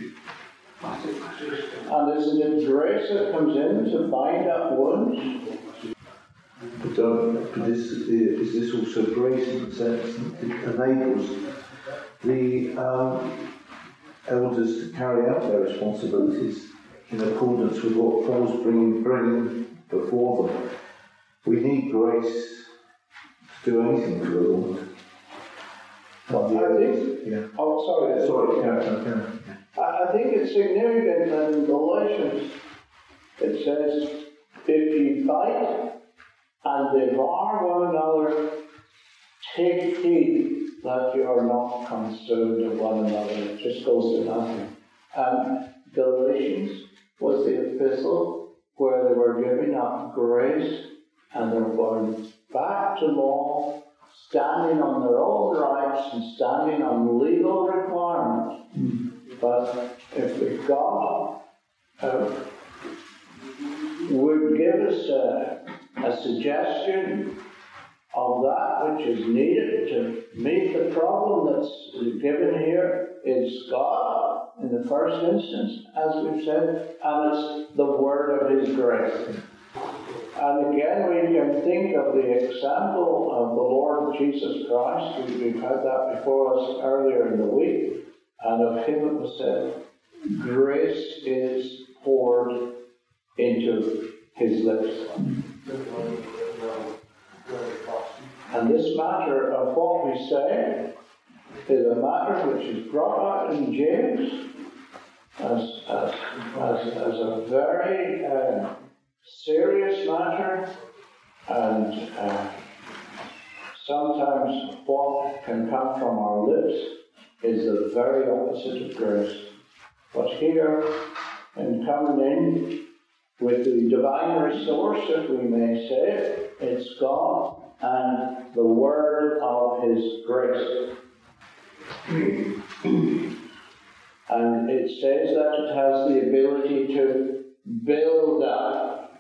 And isn't it grace that comes in to bind up wounds? But, uh, but is, is this also grace in the sense that it enables the um, elders to carry out their responsibilities in accordance with what Paul's bringing, bringing before them? We need grace to do anything for the Lord. Well, I think, yeah. Oh, sorry. Sorry, yeah, yeah. I think it's significant that in Galatians it says, if ye fight and devour one another, take heed that you are not consumed of one another. It just goes to nothing. And Galatians was the epistle where they were giving up grace and they were going back to law, standing on their own rights and standing on legal requirements. Mm. But if God uh, would give us a, a suggestion of that which is needed to meet the problem that's given here, it's God in the first instance, as we've said, and it's the word of His grace. And again, we can think of the example of the Lord Jesus Christ. We've had that before us earlier in the week. And of Him it was said, grace is poured into His lips. And this matter of what we say is a matter which is brought out in James as, as, as, as a very uh, serious matter, and uh, sometimes what can come from our lips is the very opposite of grace. But here, in coming in with the divine resource, if we may say, it's God and the word of His grace. And it says that it has the ability to build up.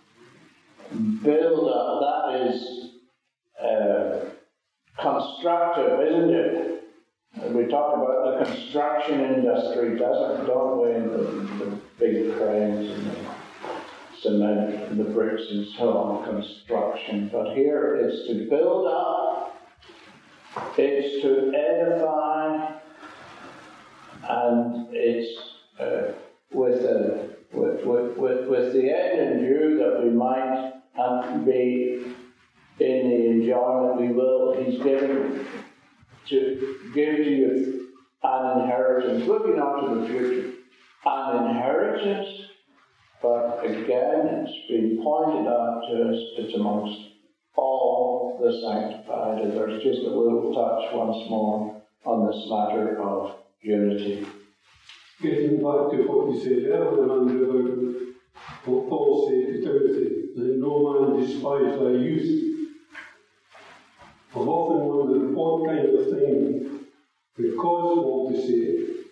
Build up, that is uh, constructive, isn't it? We talk about the construction industry, doesn't, don't we? The, the big cranes and the cement and the bricks and so on, construction. But here it's to build up, it's to edify, and it's uh, with, a, with, with, with, with the end in view that we might and be in the enjoyment we will. He's given to give to you an inheritance, looking on to the future, an inheritance, but again, it's been pointed out to us, it's amongst all the sanctified, and there's just a little touch once more on this matter of unity. Getting back to what you said earlier, Andrew, about what Paul said to Timothy, that no man despise thy youth. I've often wondered what kind of thing would cause Paul to say it.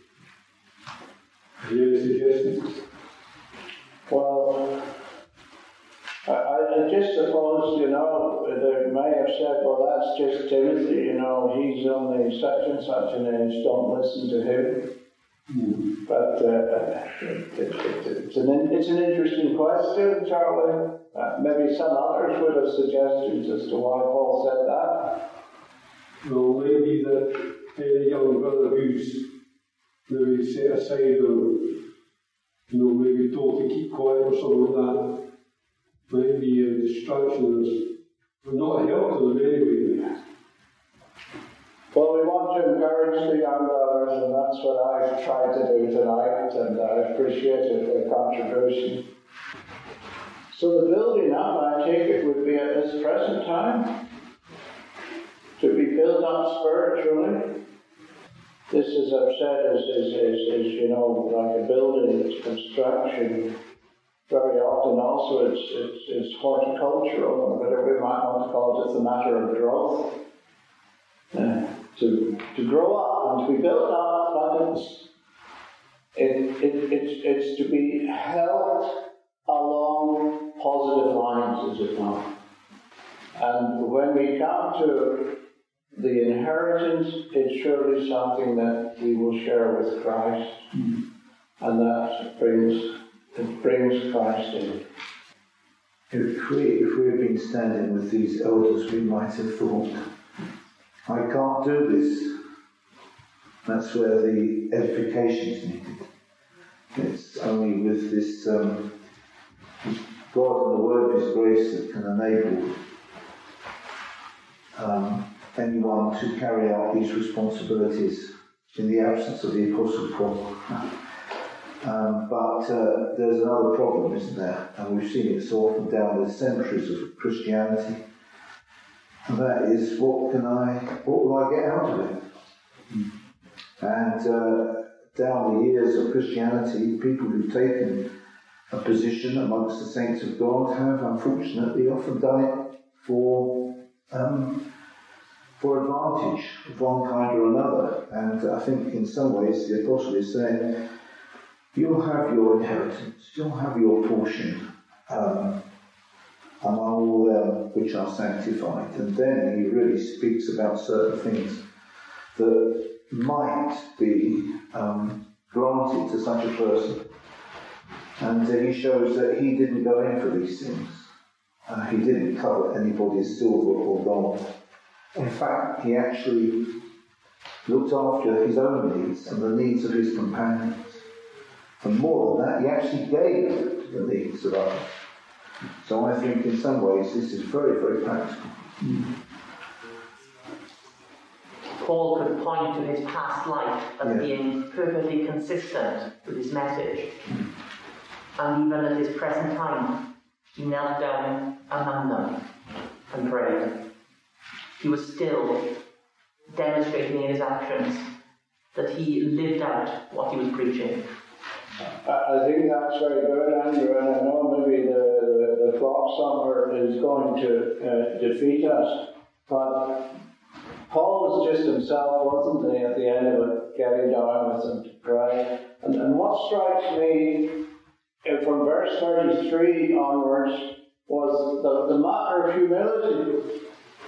Any suggestions? Well, I, I just suppose, you know, they may have said, well, that's just Timothy, you know, he's only such and such an age, don't listen to him. Mm. But uh, it, it, it, it's, an, it's an interesting question, Charlie. Uh, maybe some others would have suggestions as to why Paul said that. Well, maybe that any young brother who's maybe set aside or, you know, maybe told to keep quiet or something like that, might be a distraction or not a help to them anyway. Well, we want to encourage the young brothers, and that's what I've tried to do tonight, and I appreciated their contribution. So the building up, I take it, would be at this present time to be built up spiritually. This, as I've said, is, is, is, is you know, like a building, it's construction. Very often also it's, it's, it's horticultural, or whatever we might want to call it. It's a matter of growth. Uh, to, to grow up and to be built up, but it's It, it, it's, it's to be held along positive lines, is it not? And when we come to the inheritance, it's surely something that we will share with Christ, mm. and that brings it brings Christ in. If we if we had been standing with these elders, we might have thought, I can't do this. That's where the edification is needed. It's only with this um, God and the word of His grace that can enable um, anyone to carry out these responsibilities in the absence of the Apostle Paul. Um, but uh, there's another problem, isn't there? And we've seen it so often down the centuries of Christianity. And that is, what can I, what will I get out of it? Mm. And uh, down the years of Christianity, people who've taken a position amongst the saints of God have, unfortunately, often done it for um, for advantage of one kind or another. And I think in some ways the Apostle is saying, you'll have your inheritance, you'll have your portion um, among all them which are sanctified. And then he really speaks about certain things that might be um, granted to such a person. And uh, he shows that he didn't go in for these things. Uh, he didn't covet anybody's silver or gold. In fact, he actually looked after his own needs and the needs of his companions. And more than that, he actually gave to the needs of others. So I think in some ways this is very, very practical. Mm. Paul could point to his past life as yeah. being perfectly consistent with his message. Mm. And even at his present time, he knelt down among them and prayed. He was still demonstrating in his actions that he lived out what he was preaching. I think that's very good, Andrew, and I know maybe the, the, the clock somewhere is going to uh, defeat us, but Paul was just himself, wasn't he, at the end of it, getting down with them to pray. And, and what strikes me from verse thirty-three onwards was the, the matter of humility.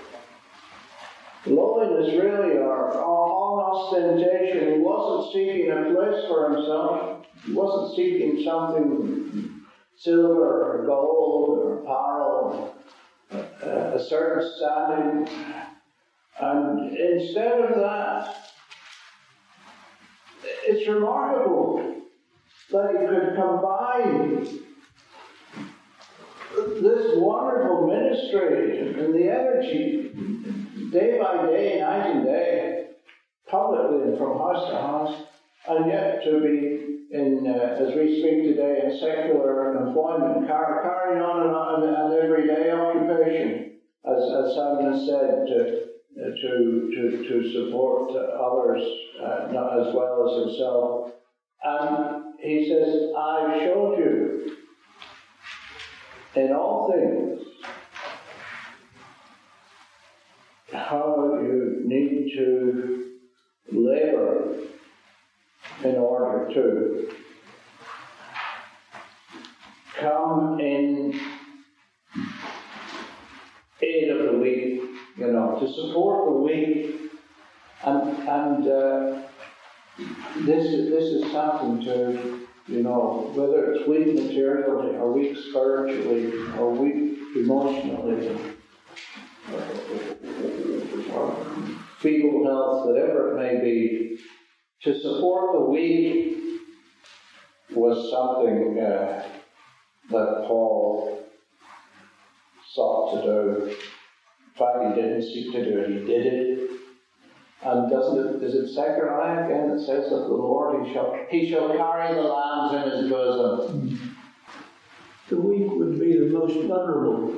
Lowliness really, or unostentation. He wasn't seeking a place for himself. He wasn't seeking something, silver or gold or apparel, a, a certain standing. And instead of that, it's remarkable that he could combine this wonderful ministry and the energy day by day, night and day, publicly and from house to house, and yet to be in, uh, as we speak today, in secular employment, car- carrying on an, an everyday occupation, as, as Simon said, to, uh, to, to, to support others uh, not as well as himself. And he says, I've showed you in all things how you need to labor in order to come in aid of the weak, you know, to support the weak. And, and uh, this, this is something to, you know, whether it's weak materially or weak spiritually or weak emotionally or, or feeble health, whatever it may be, to support the weak was something uh, that Paul sought to do. In fact, he didn't seek to do it, he did it. And doesn't it, is it Zechariah again that says that the Lord, he shall, he shall carry the lambs in his bosom? The weak would be the most vulnerable.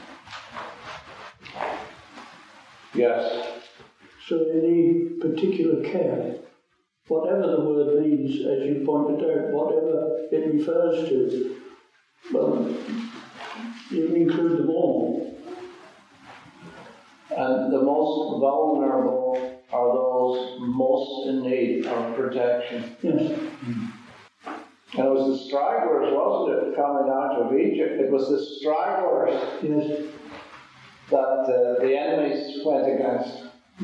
Yes. So they need particular care. Whatever the word means, as you pointed out, whatever it refers to, well, you include them all. And the most vulnerable are those most in need of protection. Yes. And it was the stragglers, wasn't it, coming out of Egypt? It was the stragglers Yes. that uh, the enemies went against.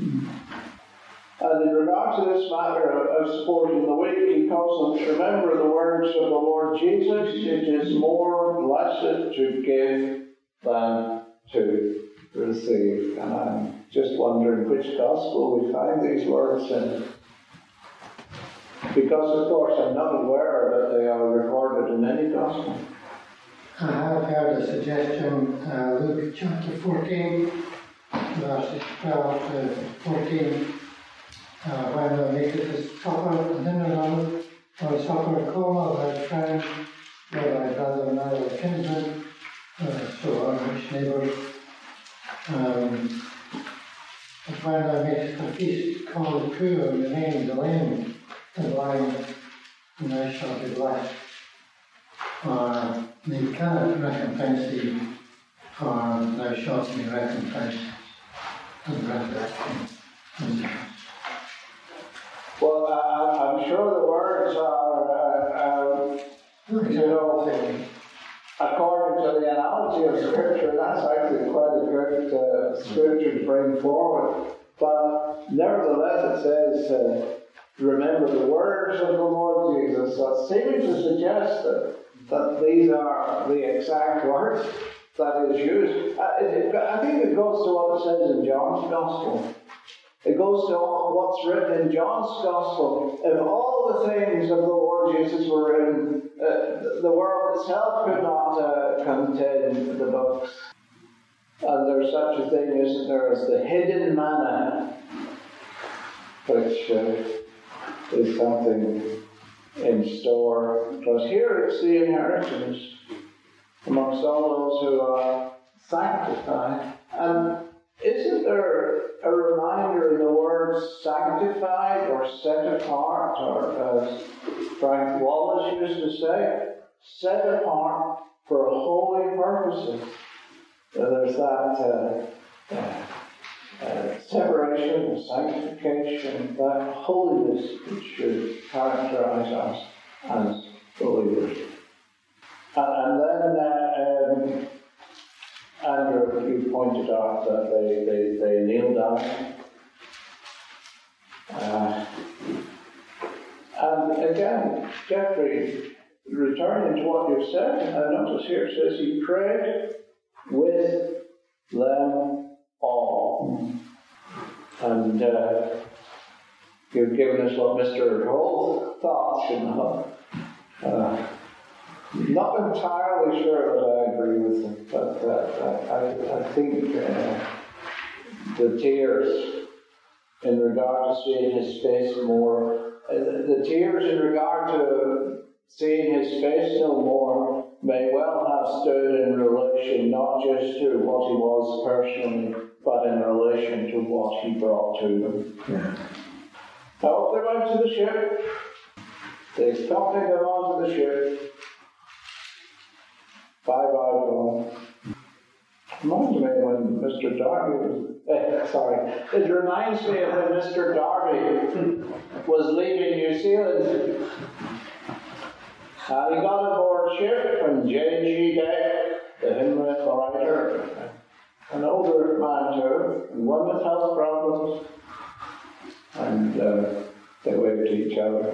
And in regard to this matter of, of supporting the weak, he calls them, remember the words of the Lord Jesus, it is more blessed to give than to receive. And I'm just wondering which gospel we find these words in. Because, of course, I'm not aware that they are recorded in any gospel. I have heard a suggestion, uh, Luke chapter fourteen, verses twelve to fourteen, uh, when thou makest supper, and then around or supper, call thy friend, or thy brother and thy kinsman, uh, so on, which neighbours. Um, but when thou makest a feast, call the poor, and the lame, the lame, and blind, and thou shalt be blessed. Or they cannot recompense thee, or thou shalt be recompensed in resurrection. Well, I, I'm sure the words are, uh, uh, you know, according to the analogy of Scripture, that's actually quite a good uh, Scripture to bring forward. But nevertheless, it says, uh, remember the words of the Lord Jesus. So seeming to suggest that, that these are the exact words that is used. Uh, it, I think it goes to what it says in John's Gospel. It goes to what's written in John's Gospel. If all the things of the Lord Jesus were written, uh, the world itself could not uh, contain the books. And there's such a thing, isn't there, as the hidden manna, which uh, is something in store. Because here it's the inheritance amongst all those who are sanctified. And isn't there a reminder in the words sanctified or set apart, or as Frank Wallace used to say, set apart for holy purposes? So there's that uh, uh, uh, separation, sanctification, that holiness which should characterize us as believers. And, and then uh, um, Andrew, you pointed out that they, they, they kneel down. Uh, and again, Jeffrey, returning to what you said, I notice here it says he prayed with them all. And uh, you've given us what Mister Hall thought, you know. Uh, Not entirely sure that I agree with him, but uh, I, I think uh, the tears in regard to seeing his face more, uh, the tears in regard to seeing his face no more may well have stood in relation not just to what he was personally, but in relation to what he brought to them. Yeah. Now, they went to the ship. They accompanied them onto the ship. Bye-bye, going. Reminds me when Mister Darby was, eh, sorry, it reminds me of when Mister Darby was leaving New Zealand. And he got aboard ship, and J G Deck, the Hymnwith writer, an older man too, and one with health problems, and uh, they waved to each other.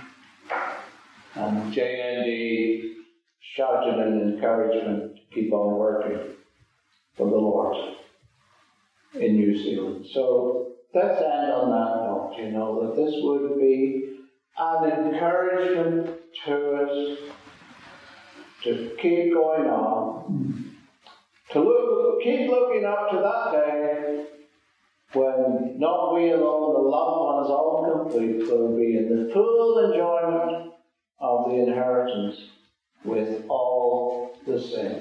And J N D shouted an encouragement to keep on working for the Lord in New Zealand. So let's end on that note, you know, that this would be an encouragement to us to keep going on, to look, keep looking up to that day when not we alone, the loved ones all complete, will be in the full enjoyment of the inheritance with all the saints.